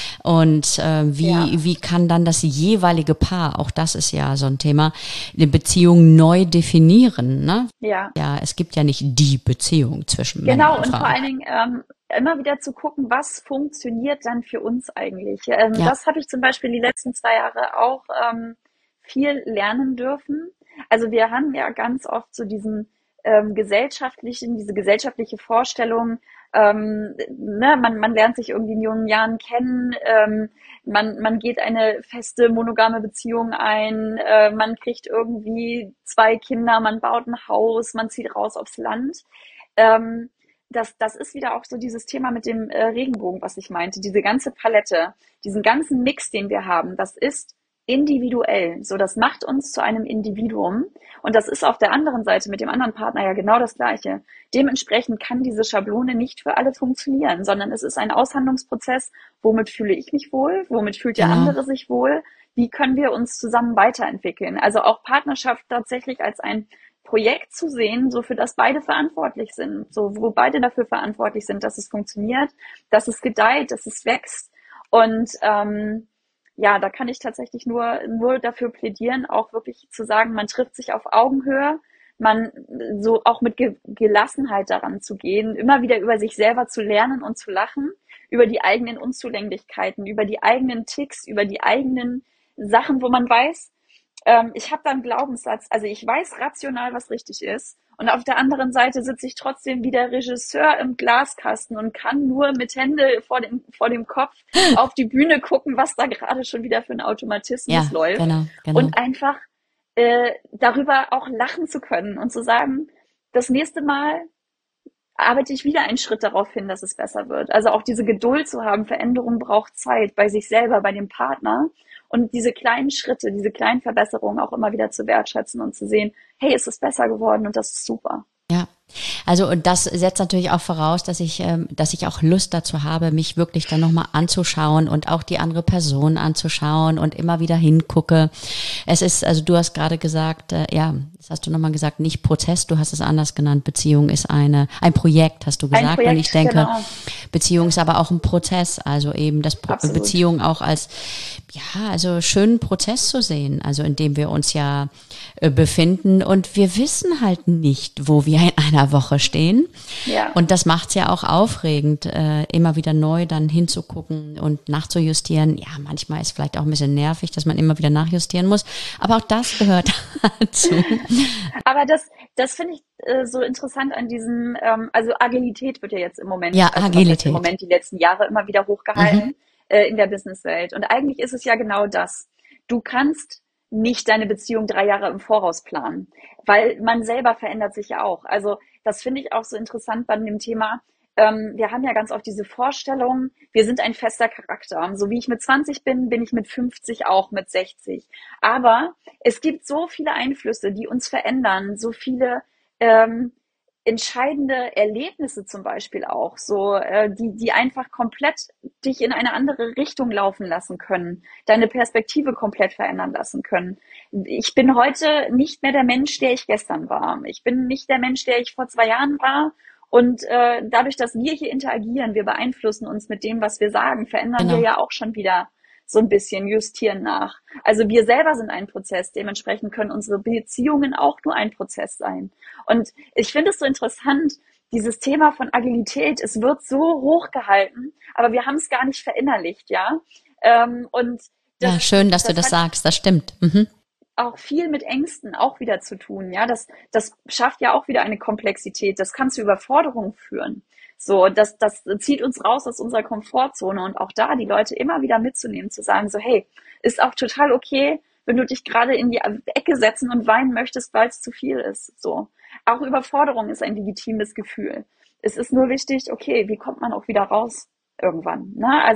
und äh, Ja, wie wie kann dann das jeweilige Paar, auch das ist ja so ein Thema, eine Beziehung neu definieren, ne? ja. Ja, es gibt ja nicht die Beziehung zwischen Männern Genau, und und vor Frauen. allen Dingen ähm, immer wieder zu gucken, was funktioniert dann für uns eigentlich. Ähm, Ja, das habe ich zum Beispiel die letzten zwei Jahre auch ähm, viel lernen dürfen. Also wir haben ja ganz oft so diesen ähm, gesellschaftlichen, diese gesellschaftliche Vorstellung, ähm, ne, man, man lernt sich irgendwie in jungen Jahren kennen, ähm, man, man geht eine feste monogame Beziehung ein, äh, man kriegt irgendwie zwei Kinder, man baut ein Haus, man zieht raus aufs Land. Ähm, das, das ist wieder auch so dieses Thema mit dem äh, Regenbogen, was ich meinte. Diese ganze Palette, diesen ganzen Mix, den wir haben, das ist individuell. So, das macht uns zu einem Individuum. Und das ist auf der anderen Seite mit dem anderen Partner ja genau das Gleiche. Dementsprechend kann diese Schablone nicht für alle funktionieren, sondern es ist ein Aushandlungsprozess. Womit fühle ich mich wohl? Womit fühlt der genau. andere sich wohl? Wie können wir uns zusammen weiterentwickeln? Also auch Partnerschaft tatsächlich als ein Projekt zu sehen, so für das beide verantwortlich sind, so wo beide dafür verantwortlich sind, dass es funktioniert, dass es gedeiht, dass es wächst. Und ähm, ja, da kann ich tatsächlich nur nur dafür plädieren, auch wirklich zu sagen, man trifft sich auf Augenhöhe, man so auch mit Ge Gelassenheit daran zu gehen, immer wieder über sich selber zu lernen und zu lachen, über die eigenen Unzulänglichkeiten, über die eigenen Ticks, über die eigenen Sachen, wo man weiß, ähm, ich habe da einen Glaubenssatz, also ich weiß rational, was richtig ist. Und auf der anderen Seite sitze ich trotzdem wie der Regisseur im Glaskasten und kann nur mit Hände vor dem, vor dem Kopf auf die Bühne gucken, was da gerade schon wieder für ein Automatismus Ja, läuft. genau, genau. Und einfach äh, darüber auch lachen zu können und zu sagen, das nächste Mal arbeite ich wieder einen Schritt darauf hin, dass es besser wird. Also auch diese Geduld zu haben, Veränderung braucht Zeit bei sich selber, bei dem Partner und diese kleinen Schritte, diese kleinen Verbesserungen auch immer wieder zu wertschätzen und zu sehen, hey, es ist besser geworden und das ist super. Ja, also und das setzt natürlich auch voraus, dass ich, ähm, dass ich auch Lust dazu habe, mich wirklich dann nochmal anzuschauen und auch die andere Person anzuschauen und immer wieder hingucke. Es ist, also du hast gerade gesagt, äh, ja, das hast du nochmal gesagt, nicht Prozess, du hast es anders genannt. Beziehung ist eine, ein Projekt, hast du Ein gesagt. Und ich Projekt, denke, genau, Beziehung ist aber auch ein Prozess, also eben das Pro absolut. Beziehung auch als, ja, also schönen Prozess zu sehen, also in dem wir uns ja äh, befinden und wir wissen halt nicht, wo wir in einer Woche stehen. Ja. Und das macht's ja auch aufregend, äh, immer wieder neu dann hinzugucken und nachzujustieren. Ja, manchmal ist vielleicht auch ein bisschen nervig, dass man immer wieder nachjustieren muss, aber auch das gehört dazu. Aber das, das finde ich äh, so interessant an diesem, ähm, also Agilität wird ja jetzt im Moment, Ja, also was heißt im Agilität. Moment, die letzten Jahre immer wieder Mhm, hochgehalten äh, in der Businesswelt. Und eigentlich ist es ja genau das. Du kannst nicht deine Beziehung drei Jahre im Voraus planen, weil man selber verändert sich ja auch. Also das finde ich auch so interessant bei dem Thema. Ähm, wir haben ja ganz oft diese Vorstellung, wir sind ein fester Charakter. So wie ich mit zwanzig bin, bin ich mit fünfzig auch, mit sechzig. Aber es gibt so viele Einflüsse, die uns verändern, so viele ähm, entscheidende Erlebnisse zum Beispiel auch, so äh, die, die einfach komplett dich in eine andere Richtung laufen lassen können, deine Perspektive komplett verändern lassen können. Ich bin heute nicht mehr der Mensch, der ich gestern war. Ich bin nicht der Mensch, der ich vor zwei Jahren war. Und äh, dadurch, dass wir hier interagieren, wir beeinflussen uns mit dem, was wir sagen, verändern wir genau. ja auch schon wieder so ein bisschen, justieren nach. Also wir selber sind ein Prozess, dementsprechend können unsere Beziehungen auch nur ein Prozess sein. Und ich finde es so interessant, dieses Thema von Agilität, es wird so hochgehalten, aber wir haben es gar nicht verinnerlicht, ja. Ähm, und Ja, das, schön, dass du das das hat sagst, das stimmt. Mhm. auch viel mit Ängsten auch wieder zu tun. Ja, das, das schafft ja auch wieder eine Komplexität. Das kann zu Überforderung führen. So, das, das zieht uns raus aus unserer Komfortzone und auch da die Leute immer wieder mitzunehmen, zu sagen so, hey, ist auch total okay, wenn du dich gerade in die Ecke setzen und weinen möchtest, weil es zu viel ist. So. Auch Überforderung ist ein legitimes Gefühl. Es ist nur wichtig, okay, wie kommt man auch wieder raus irgendwann? Ne? Also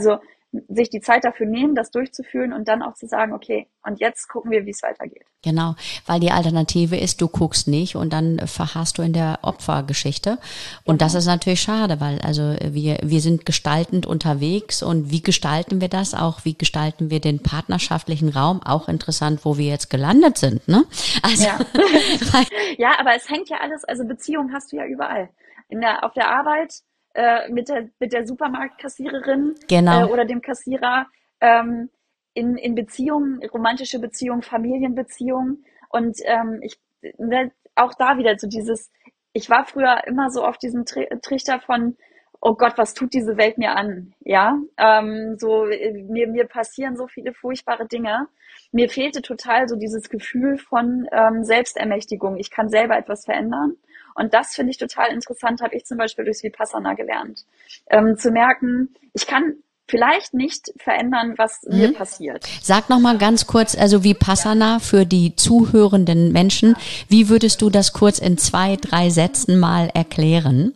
sich die Zeit dafür nehmen, das durchzufühlen und dann auch zu sagen, okay, und jetzt gucken wir, wie es weitergeht. Genau, weil die Alternative ist, du guckst nicht und dann verharrst du in der Opfergeschichte. Und Genau. das ist natürlich schade, weil also wir wir sind gestaltend unterwegs und wie gestalten wir das auch? Wie gestalten wir den partnerschaftlichen Raum? Auch interessant, wo wir jetzt gelandet sind, ne? Also Ja. Ja, aber es hängt ja alles, also Beziehungen hast du ja überall. In der, auf der Arbeit, äh, mit der, mit der Supermarktkassiererin, äh, genau. oder dem Kassierer, ähm, in, in Beziehungen, romantische Beziehungen, Familienbeziehungen. Und ähm, ich, ne, auch da wieder so dieses, ich war früher immer so auf diesem Tri Trichter von, oh Gott, was tut diese Welt mir an? Ja, ähm, so, äh, mir, mir passieren so viele furchtbare Dinge. Mir fehlte total so dieses Gefühl von ähm, Selbstermächtigung. Ich kann selber etwas verändern. Und das finde ich total interessant, habe ich zum Beispiel durchs Vipassana gelernt. Ähm, zu merken, ich kann vielleicht nicht verändern, was mir Mhm. passiert. Sag noch mal ganz kurz, also Vipassana für die zuhörenden Menschen. Wie würdest du das kurz in zwei, drei Sätzen mal erklären?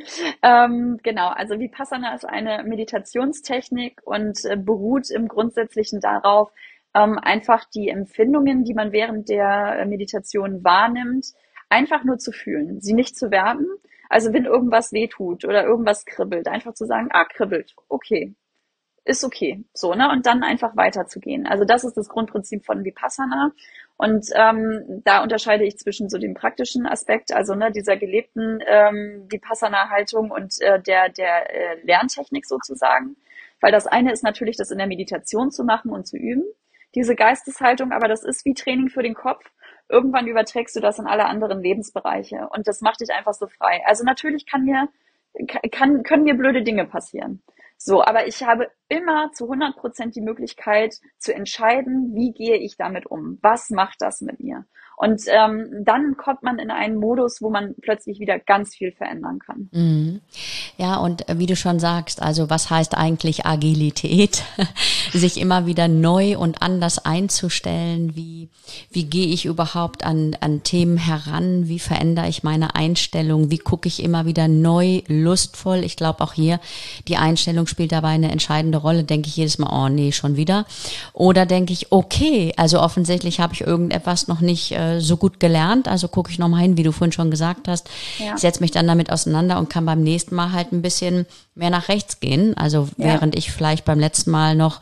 Ähm, genau, also Vipassana ist eine Meditationstechnik und äh, beruht im Grundsätzlichen darauf, ähm, einfach die Empfindungen, die man während der äh, Meditation wahrnimmt, einfach nur zu fühlen, sie nicht zu werten. Also wenn irgendwas wehtut oder irgendwas kribbelt, einfach zu sagen, ah, kribbelt, okay, ist okay, so, ne? Und dann einfach weiterzugehen. Also das ist das Grundprinzip von Vipassana. Und ähm, da unterscheide ich zwischen so dem praktischen Aspekt, also ne, dieser gelebten ähm, Vipassana-Haltung und äh, der, der äh, Lerntechnik sozusagen. Weil das eine ist natürlich, das in der Meditation zu machen und zu üben, diese Geisteshaltung, aber das ist wie Training für den Kopf. Irgendwann überträgst du das in alle anderen Lebensbereiche und das macht dich einfach so frei. Also natürlich kann mir, kann, können mir blöde Dinge passieren. So, aber ich habe immer zu hundert Prozent die Möglichkeit zu entscheiden, wie gehe ich damit um? Was macht das mit mir? Und ähm, dann kommt man in einen Modus, wo man plötzlich wieder ganz viel verändern kann. Mhm. Ja, und äh, wie du schon sagst, also was heißt eigentlich Agilität? Sich immer wieder neu und anders einzustellen. Wie, wie gehe ich überhaupt an, an Themen heran? Wie verändere ich meine Einstellung? Wie gucke ich immer wieder neu, lustvoll? Ich glaube auch hier, die Einstellung spielt dabei eine entscheidende Rolle. Denke ich jedes Mal, oh nee, schon wieder. Oder denke ich, okay, also offensichtlich habe ich irgendetwas noch nicht äh, so gut gelernt. Also gucke ich nochmal hin, wie du vorhin schon gesagt hast. Ja. Ich setze mich dann damit auseinander und kann beim nächsten Mal halt ein bisschen mehr nach rechts gehen. Also Ja. während ich vielleicht beim letzten Mal noch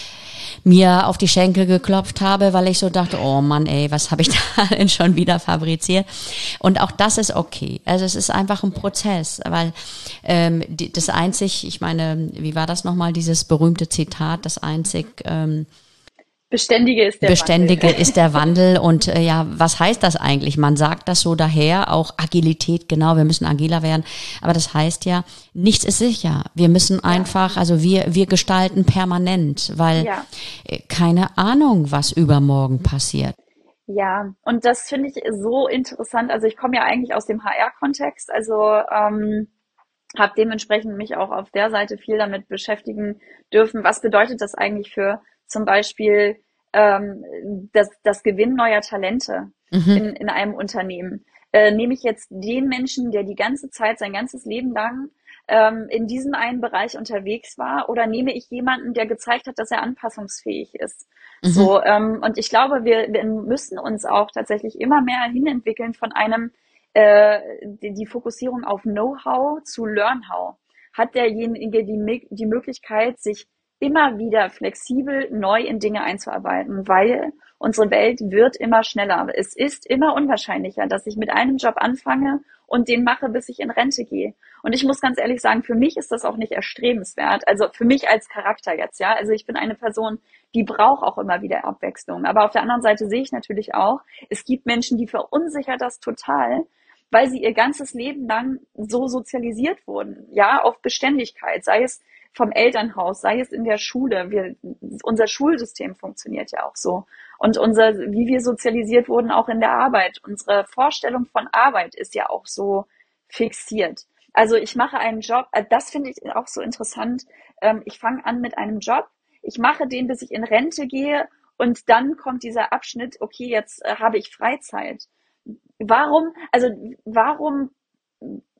mir auf die Schenkel geklopft habe, weil ich so dachte, oh Mann, ey, was habe ich da denn schon wieder fabriziert? Und auch das ist okay. Also es ist einfach ein Prozess, weil ähm, die, das einzig, ich meine, wie war das nochmal, dieses berühmte Zitat, das einzig ähm, Beständige ist der Beständige Wandel. ist der Wandel und äh, ja, was heißt das eigentlich? Man sagt das so daher, auch Agilität, genau, wir müssen agiler werden, aber das heißt ja, nichts ist sicher. Wir müssen einfach, also wir wir gestalten permanent, weil Ja. äh, keine Ahnung, was übermorgen passiert. Ja, und das finde ich so interessant. Also ich komme ja eigentlich aus dem H R-Kontext, also ähm, habe dementsprechend mich auch auf der Seite viel damit beschäftigen dürfen. Was bedeutet das eigentlich für zum Beispiel ähm, das, das Gewinn neuer Talente Mhm. in, in einem Unternehmen? Äh, nehme ich jetzt den Menschen, der die ganze Zeit, sein ganzes Leben lang ähm, in diesem einen Bereich unterwegs war, oder nehme ich jemanden, der gezeigt hat, dass er anpassungsfähig ist? Mhm. So, ähm, und ich glaube, wir, wir müssen uns auch tatsächlich immer mehr hinentwickeln von einem äh, die, die Fokussierung auf Know-how zu Learn-how. Hat derjenige die, die Möglichkeit, sich immer wieder flexibel neu in Dinge einzuarbeiten, weil unsere Welt wird immer schneller. Es ist immer unwahrscheinlicher, dass ich mit einem Job anfange und den mache, bis ich in Rente gehe. Und ich muss ganz ehrlich sagen, für mich ist das auch nicht erstrebenswert. Also für mich als Charakter jetzt, ja. Also ich bin eine Person, die braucht auch immer wieder Abwechslung. Aber auf der anderen Seite sehe ich natürlich auch, es gibt Menschen, die verunsichert das total, weil sie ihr ganzes Leben lang so sozialisiert wurden, ja, auf Beständigkeit, sei es vom Elternhaus, sei es in der Schule. Wir, unser Schulsystem funktioniert ja auch so. Und unser, wie wir sozialisiert wurden, auch in der Arbeit. Unsere Vorstellung von Arbeit ist ja auch so fixiert. Also ich mache einen Job, das finde ich auch so interessant. Ich fange an mit einem Job, ich mache den, bis ich in Rente gehe, und dann kommt dieser Abschnitt, okay, jetzt habe ich Freizeit. Warum, also warum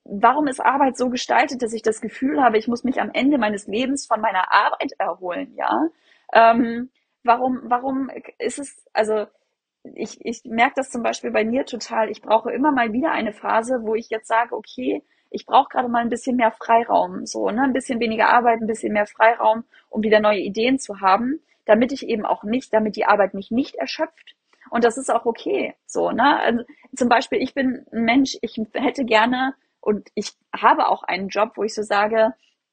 warum ist Arbeit so gestaltet, dass ich das Gefühl habe, ich muss mich am Ende meines Lebens von meiner Arbeit erholen, ja? Ähm, warum, warum ist es, also ich, ich merke das zum Beispiel bei mir total. Ich brauche immer mal wieder eine Phase, wo ich jetzt sage, okay, ich brauche gerade mal ein bisschen mehr Freiraum, so, ne, ein bisschen weniger Arbeit, ein bisschen mehr Freiraum, um wieder neue Ideen zu haben, damit ich eben auch nicht, damit die Arbeit mich nicht erschöpft. Und das ist auch okay, so, ne? Also, zum Beispiel, ich bin ein Mensch, ich hätte gerne und ich habe auch einen Job, wo ich so sage,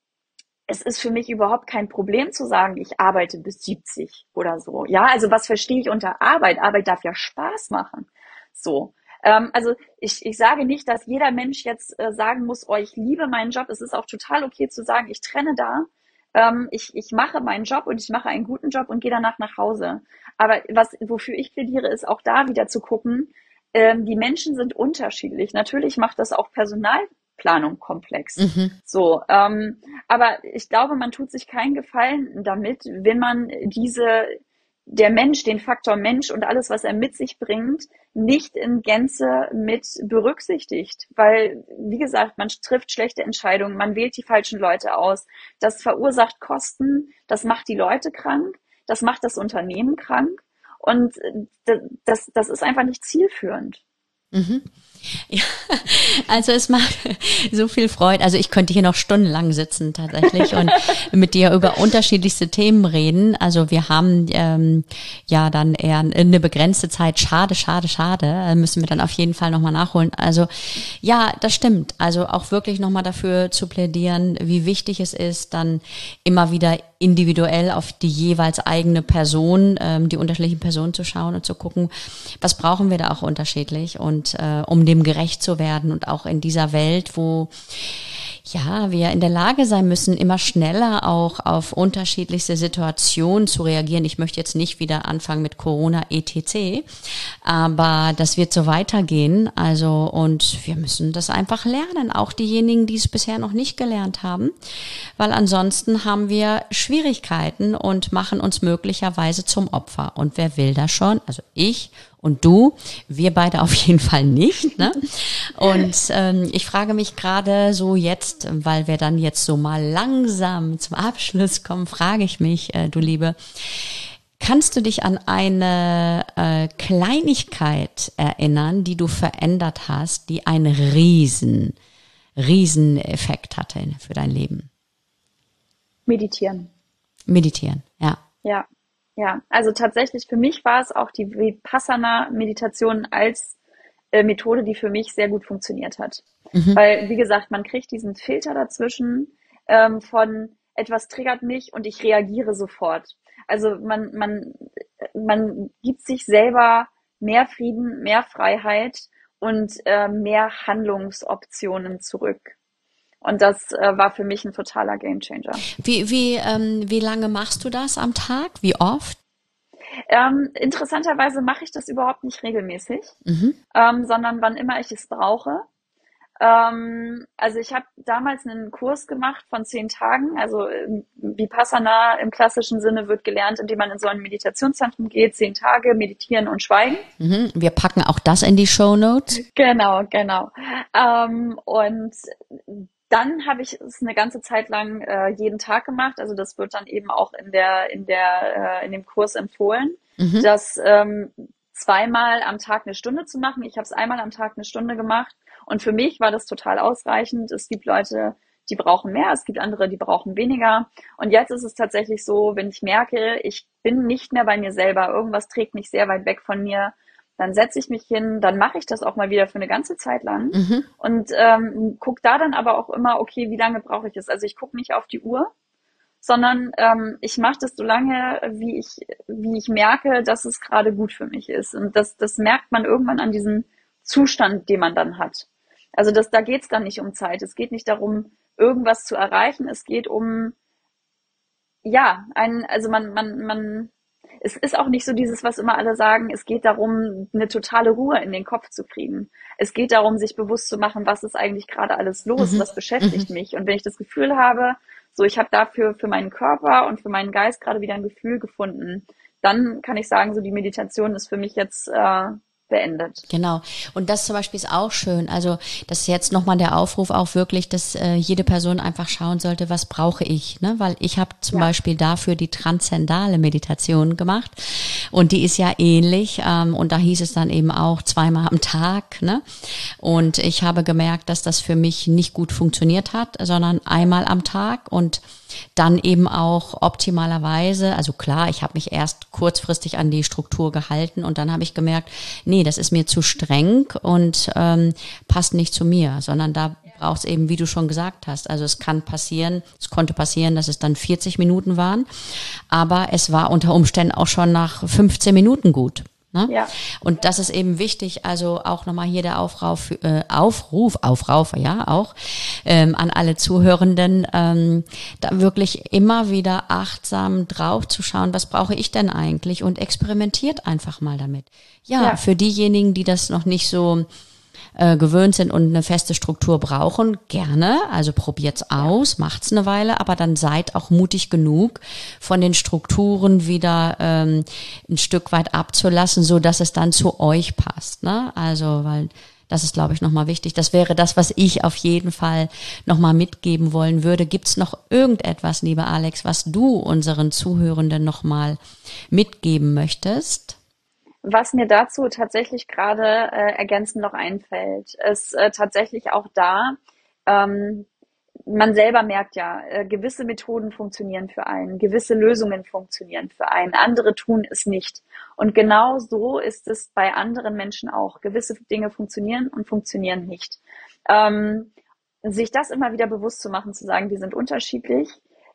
es ist für mich überhaupt kein Problem zu sagen, ich arbeite bis siebzig oder so. Ja, also was verstehe ich unter Arbeit? Arbeit darf ja Spaß machen. So. Ähm, also ich, ich sage nicht, dass jeder Mensch jetzt äh, sagen muss, oh, ich liebe meinen Job. Es ist auch total okay zu sagen, ich trenne da. Ähm, ich, ich mache meinen Job und ich mache einen guten Job und gehe danach nach Hause. Aber was, wofür ich plädiere, ist auch da wieder zu gucken, ähm, die Menschen sind unterschiedlich. Natürlich macht das auch Personalplanung komplex. Mhm. So, ähm, aber ich glaube, man tut sich keinen Gefallen damit, wenn man diese, der Mensch, den Faktor Mensch und alles, was er mit sich bringt, nicht in Gänze mit berücksichtigt. Weil, wie gesagt, man trifft schlechte Entscheidungen, man wählt die falschen Leute aus. Das verursacht Kosten, das macht die Leute krank, das macht das Unternehmen krank und das, das ist einfach nicht zielführend. Mhm. Ja, also es macht so viel Freude. Also ich könnte hier noch stundenlang sitzen tatsächlich und mit dir über unterschiedlichste Themen reden. Also wir haben ähm, ja dann eher eine begrenzte Zeit. Schade, schade, schade. Müssen wir dann auf jeden Fall nochmal nachholen. Also ja, das stimmt. Also auch wirklich nochmal dafür zu plädieren, wie wichtig es ist, dann immer wieder individuell auf die jeweils eigene Person, ähm, die unterschiedlichen Personen zu schauen und zu gucken, was brauchen wir da auch unterschiedlich und äh, um dem gerecht zu werden und auch in dieser Welt, wo ja, wir in der Lage sein müssen, immer schneller auch auf unterschiedlichste Situationen zu reagieren. Ich möchte jetzt nicht wieder anfangen mit Corona et cetera, aber das wird so weitergehen. Also, und wir müssen das einfach lernen, auch diejenigen, die es bisher noch nicht gelernt haben, weil ansonsten haben wir Schwierigkeiten und machen uns möglicherweise zum Opfer. Und wer will das schon? Also ich und du, wir beide auf jeden Fall nicht. Ne? Und ähm, ich frage mich gerade so jetzt, weil wir dann jetzt so mal langsam zum Abschluss kommen, frage ich mich, äh, du Liebe, kannst du dich an eine äh, Kleinigkeit erinnern, die du verändert hast, die einen riesen, riesen Effekt hatte für dein Leben? Meditieren. Meditieren, ja. Ja. Ja, also tatsächlich für mich war es auch die Vipassana-Meditation als äh, Methode, die für mich sehr gut funktioniert hat. Mhm. Weil, wie gesagt, man kriegt diesen Filter dazwischen ähm, von etwas triggert mich und ich reagiere sofort. Also man, man, man gibt sich selber mehr Frieden, mehr Freiheit und äh, mehr Handlungsoptionen zurück. Und das äh, war für mich ein totaler Gamechanger. Wie, wie, ähm, wie lange machst du das am Tag? Wie oft? Ähm, interessanterweise mache ich das überhaupt nicht regelmäßig, Mhm. ähm, sondern wann immer ich es brauche. Ähm, also ich habe damals einen Kurs gemacht von zehn Tagen. Also ähm, Vipassana im klassischen Sinne wird gelernt, indem man in so ein Meditationszentrum geht, zehn Tage meditieren und schweigen. Mhm. Wir packen auch das in die Shownotes. Genau, genau. Ähm, und dann habe ich es eine ganze Zeit lang äh, jeden Tag gemacht. Also das wird dann eben auch in der in der äh, in dem Kurs empfohlen, Mhm. das ähm, zweimal am Tag eine Stunde zu machen. Ich habe es einmal am Tag eine Stunde gemacht und für mich war das total ausreichend. Es gibt Leute, die brauchen mehr, es gibt andere, die brauchen weniger. Und jetzt ist es tatsächlich so, wenn ich merke, ich bin nicht mehr bei mir selber, irgendwas trägt mich sehr weit weg von mir, dann setze ich mich hin, dann mache ich das auch mal wieder für eine ganze Zeit lang Mhm. und ähm, gucke da dann aber auch immer, okay, wie lange brauche ich es? Also ich gucke nicht auf die Uhr, sondern ähm, ich mache das so lange, wie ich, wie ich merke, dass es gerade gut für mich ist. Und das, das merkt man irgendwann an diesem Zustand, den man dann hat. Also das, da geht es dann nicht um Zeit. Es geht nicht darum, irgendwas zu erreichen. Es geht um, ja, ein, also man, man, man, es ist auch nicht so dieses, was immer alle sagen, es geht darum, eine totale Ruhe in den Kopf zu kriegen. Es geht darum, sich bewusst zu machen, was ist eigentlich gerade alles los, Mhm. was beschäftigt mich. Und wenn ich das Gefühl habe, so ich habe dafür für meinen Körper und für meinen Geist gerade wieder ein Gefühl gefunden, dann kann ich sagen, so die Meditation ist für mich jetzt äh, beendet. Genau. Und das zum Beispiel ist auch schön. Also das ist jetzt nochmal der Aufruf auch wirklich, dass äh, jede Person einfach schauen sollte, was brauche ich, ne? Weil ich habe zum Ja. Beispiel dafür die transzendale Meditation gemacht und die ist ja ähnlich ähm, und da hieß es dann eben auch zweimal am Tag, ne? Und ich habe gemerkt, dass das für mich nicht gut funktioniert hat, sondern einmal am Tag und dann eben auch optimalerweise, also klar, ich habe mich erst kurzfristig an die Struktur gehalten und dann habe ich gemerkt, nee, das ist mir zu streng und ähm, passt nicht zu mir, sondern da braucht es eben, wie du schon gesagt hast, also es kann passieren, es konnte passieren, dass es dann vierzig Minuten waren, aber es war unter Umständen auch schon nach fünfzehn Minuten gut. Ne? Ja. Und das ist eben wichtig, also auch nochmal hier der Aufruf, äh, Aufruf, Aufruf, ja auch, ähm, an alle Zuhörenden, ähm, da wirklich immer wieder achtsam drauf zu schauen, was brauche ich denn eigentlich und experimentiert einfach mal damit. Ja, Ja. für diejenigen, die das noch nicht so äh, gewöhnt sind und eine feste Struktur brauchen, gerne, also probiert's aus, macht's eine Weile, aber dann seid auch mutig genug, von den Strukturen wieder ähm, ein Stück weit abzulassen, so dass es dann zu euch passt, ne? Also, weil das ist, glaube ich, nochmal wichtig. Das wäre das, was ich auf jeden Fall nochmal mitgeben wollen würde. Gibt's noch irgendetwas, lieber Alex, was du unseren Zuhörenden nochmal mitgeben möchtest? Was mir dazu tatsächlich gerade äh, ergänzend noch einfällt, ist äh, tatsächlich auch da, ähm, man selber merkt ja, äh, gewisse Methoden funktionieren für einen, gewisse Lösungen funktionieren für einen, andere tun es nicht. Und genau so ist es bei anderen Menschen auch. Gewisse Dinge funktionieren und funktionieren nicht. Ähm, sich das immer wieder bewusst zu machen, zu sagen, wir sind unterschiedlich.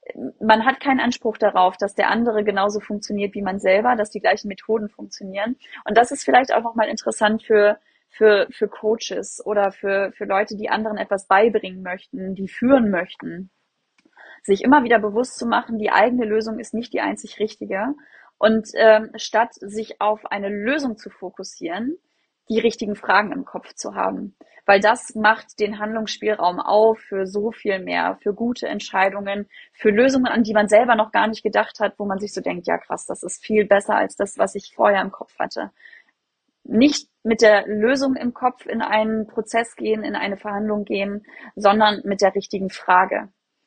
Man hat keinen Anspruch darauf, dass der andere genauso funktioniert wie man selber, dass die gleichen Methoden funktionieren. Und das ist vielleicht auch nochmal interessant für, für, für Coaches oder für, für Leute, die anderen etwas beibringen möchten, die führen möchten. Sich immer wieder bewusst zu machen, die eigene Lösung ist nicht die einzig richtige. Und ähm, statt sich auf eine Lösung zu fokussieren, die richtigen Fragen im Kopf zu haben. Weil das macht den Handlungsspielraum auf für so viel mehr, für gute Entscheidungen, für Lösungen, an die man selber noch gar nicht gedacht hat, wo man sich so denkt, ja krass, das ist viel besser als das, was ich vorher im Kopf hatte. Nicht mit der Lösung im Kopf in einen Prozess gehen, in eine Verhandlung gehen, sondern mit der richtigen Frage.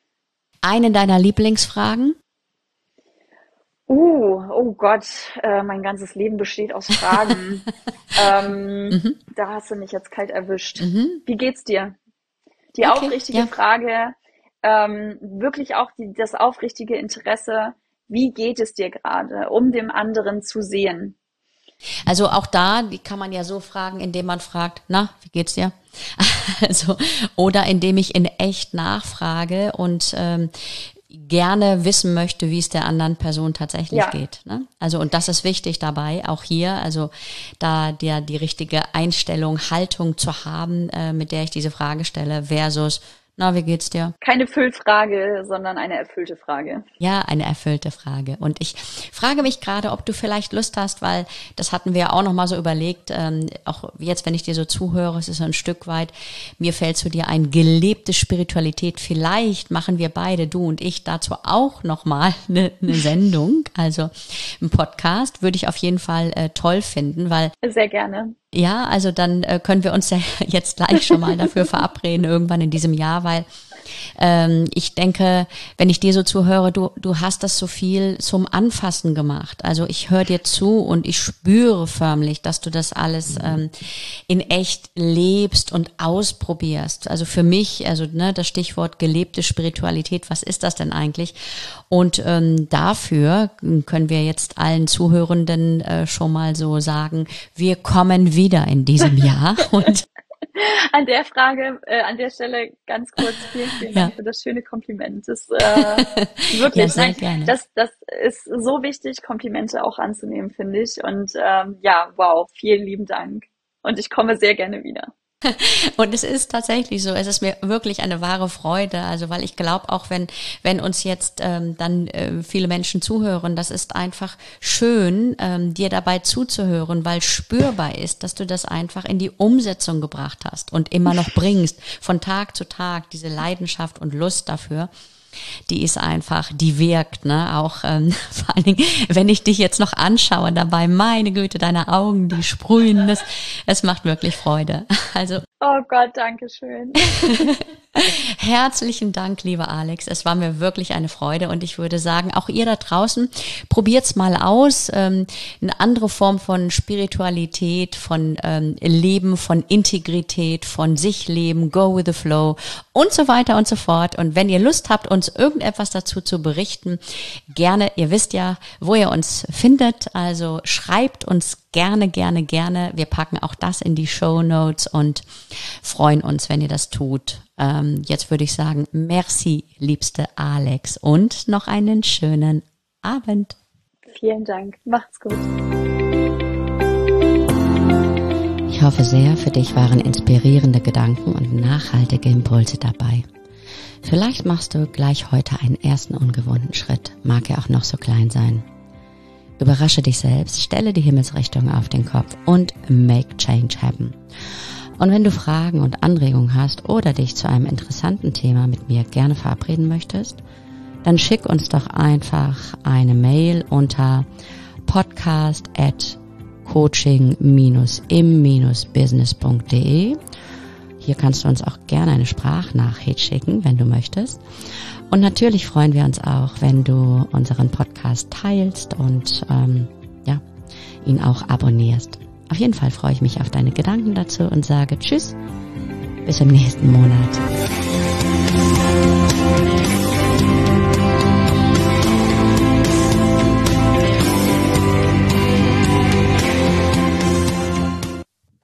Eine deiner Lieblingsfragen? Uh, oh Gott, äh, mein ganzes Leben besteht aus Fragen. ähm, Mhm. Da hast du mich jetzt kalt erwischt. Mhm. Wie geht's dir? Die Okay, aufrichtige ja. Frage, ähm, wirklich auch die, das aufrichtige Interesse, wie geht es dir gerade, um dem anderen zu sehen? Also auch da, die kann man ja so fragen, indem man fragt, na, wie geht's dir? Also, oder indem ich in echt nachfrage und ähm, gerne wissen möchte, wie es der anderen Person tatsächlich Ja. geht. Ne? Also und das ist wichtig dabei, auch hier, also da der die richtige Einstellung, Haltung zu haben, äh, mit der ich diese Frage stelle, versus, na, wie geht's dir? Keine Füllfrage, sondern eine erfüllte Frage. Ja, eine erfüllte Frage. Und ich frage mich gerade, ob du vielleicht Lust hast, weil das hatten wir ja auch noch mal so überlegt, ähm, auch jetzt, wenn ich dir so zuhöre, es ist so ein Stück weit, mir fällt zu dir ein, gelebte Spiritualität. Vielleicht machen wir beide, du und ich, dazu auch noch mal eine, eine Sendung, also ein Podcast, würde ich auf jeden Fall äh, toll finden, weil Sehr gerne. ja, also dann äh, können wir uns ja jetzt gleich schon mal dafür verabreden, irgendwann in diesem Jahr, weil ähm, ich denke, wenn ich dir so zuhöre, du, du hast das so viel zum Anfassen gemacht. Also ich höre dir zu und ich spüre förmlich, dass du das alles ähm, in echt lebst und ausprobierst. Also für mich, also ne, das Stichwort gelebte Spiritualität, was ist das denn eigentlich? Und ähm, dafür können wir jetzt allen Zuhörenden äh, schon mal so sagen, wir kommen wieder in diesem Jahr. Und An der Frage, äh, an der Stelle ganz kurz, vielen, vielen Dank Ja. für das schöne Kompliment. Das äh, wirklich, Ja, sehr nein, gerne. das, das ist so wichtig, Komplimente auch anzunehmen, finde ich. Und ähm, ja, wow, vielen lieben Dank. Und ich komme sehr gerne wieder. Und es ist tatsächlich so, es ist mir wirklich eine wahre Freude, also weil ich glaube, auch wenn wenn uns jetzt ähm, dann äh, viele Menschen zuhören, das ist einfach schön, ähm, dir dabei zuzuhören, weil spürbar ist, dass du das einfach in die Umsetzung gebracht hast und immer noch bringst, von Tag zu Tag, diese Leidenschaft und Lust dafür. die ist einfach, die wirkt, ne? Auch ähm, vor allen Dingen, wenn ich dich jetzt noch anschaue dabei, meine Güte, deine Augen, die sprühen, das, es macht wirklich Freude. Also Oh Gott, danke schön. herzlichen Dank, lieber Alex. Es war mir wirklich eine Freude und ich würde sagen, auch ihr da draußen, probiert's mal aus. Ähm, eine andere Form von Spiritualität, von ähm, Leben, von Integrität, von sich leben, go with the flow und so weiter und so fort. Und wenn ihr Lust habt, uns irgendetwas dazu zu berichten, gerne, ihr wisst ja, wo ihr uns findet. Also schreibt uns gerne, gerne, gerne. Wir packen auch das in die Shownotes und freuen uns, wenn ihr das tut. Ähm, jetzt würde ich sagen, merci, liebste Alex, und noch einen schönen Abend. Vielen Dank. Macht's gut. Ich hoffe sehr, für dich waren inspirierende Gedanken und nachhaltige Impulse dabei. Vielleicht machst du gleich heute einen ersten ungewohnten Schritt, mag er auch noch so klein sein. Überrasche dich selbst, stelle die Himmelsrichtung auf den Kopf und make change happen. Und wenn du Fragen und Anregungen hast oder dich zu einem interessanten Thema mit mir gerne verabreden möchtest, dann schick uns doch einfach eine Mail unter podcast at coaching im business punkt de. Hier kannst du uns auch gerne eine Sprachnachricht schicken, wenn du möchtest. Und natürlich freuen wir uns auch, wenn du unseren Podcast teilst und ähm, ja, ihn auch abonnierst. Auf jeden Fall freue ich mich auf deine Gedanken dazu und sage Tschüss, bis im nächsten Monat.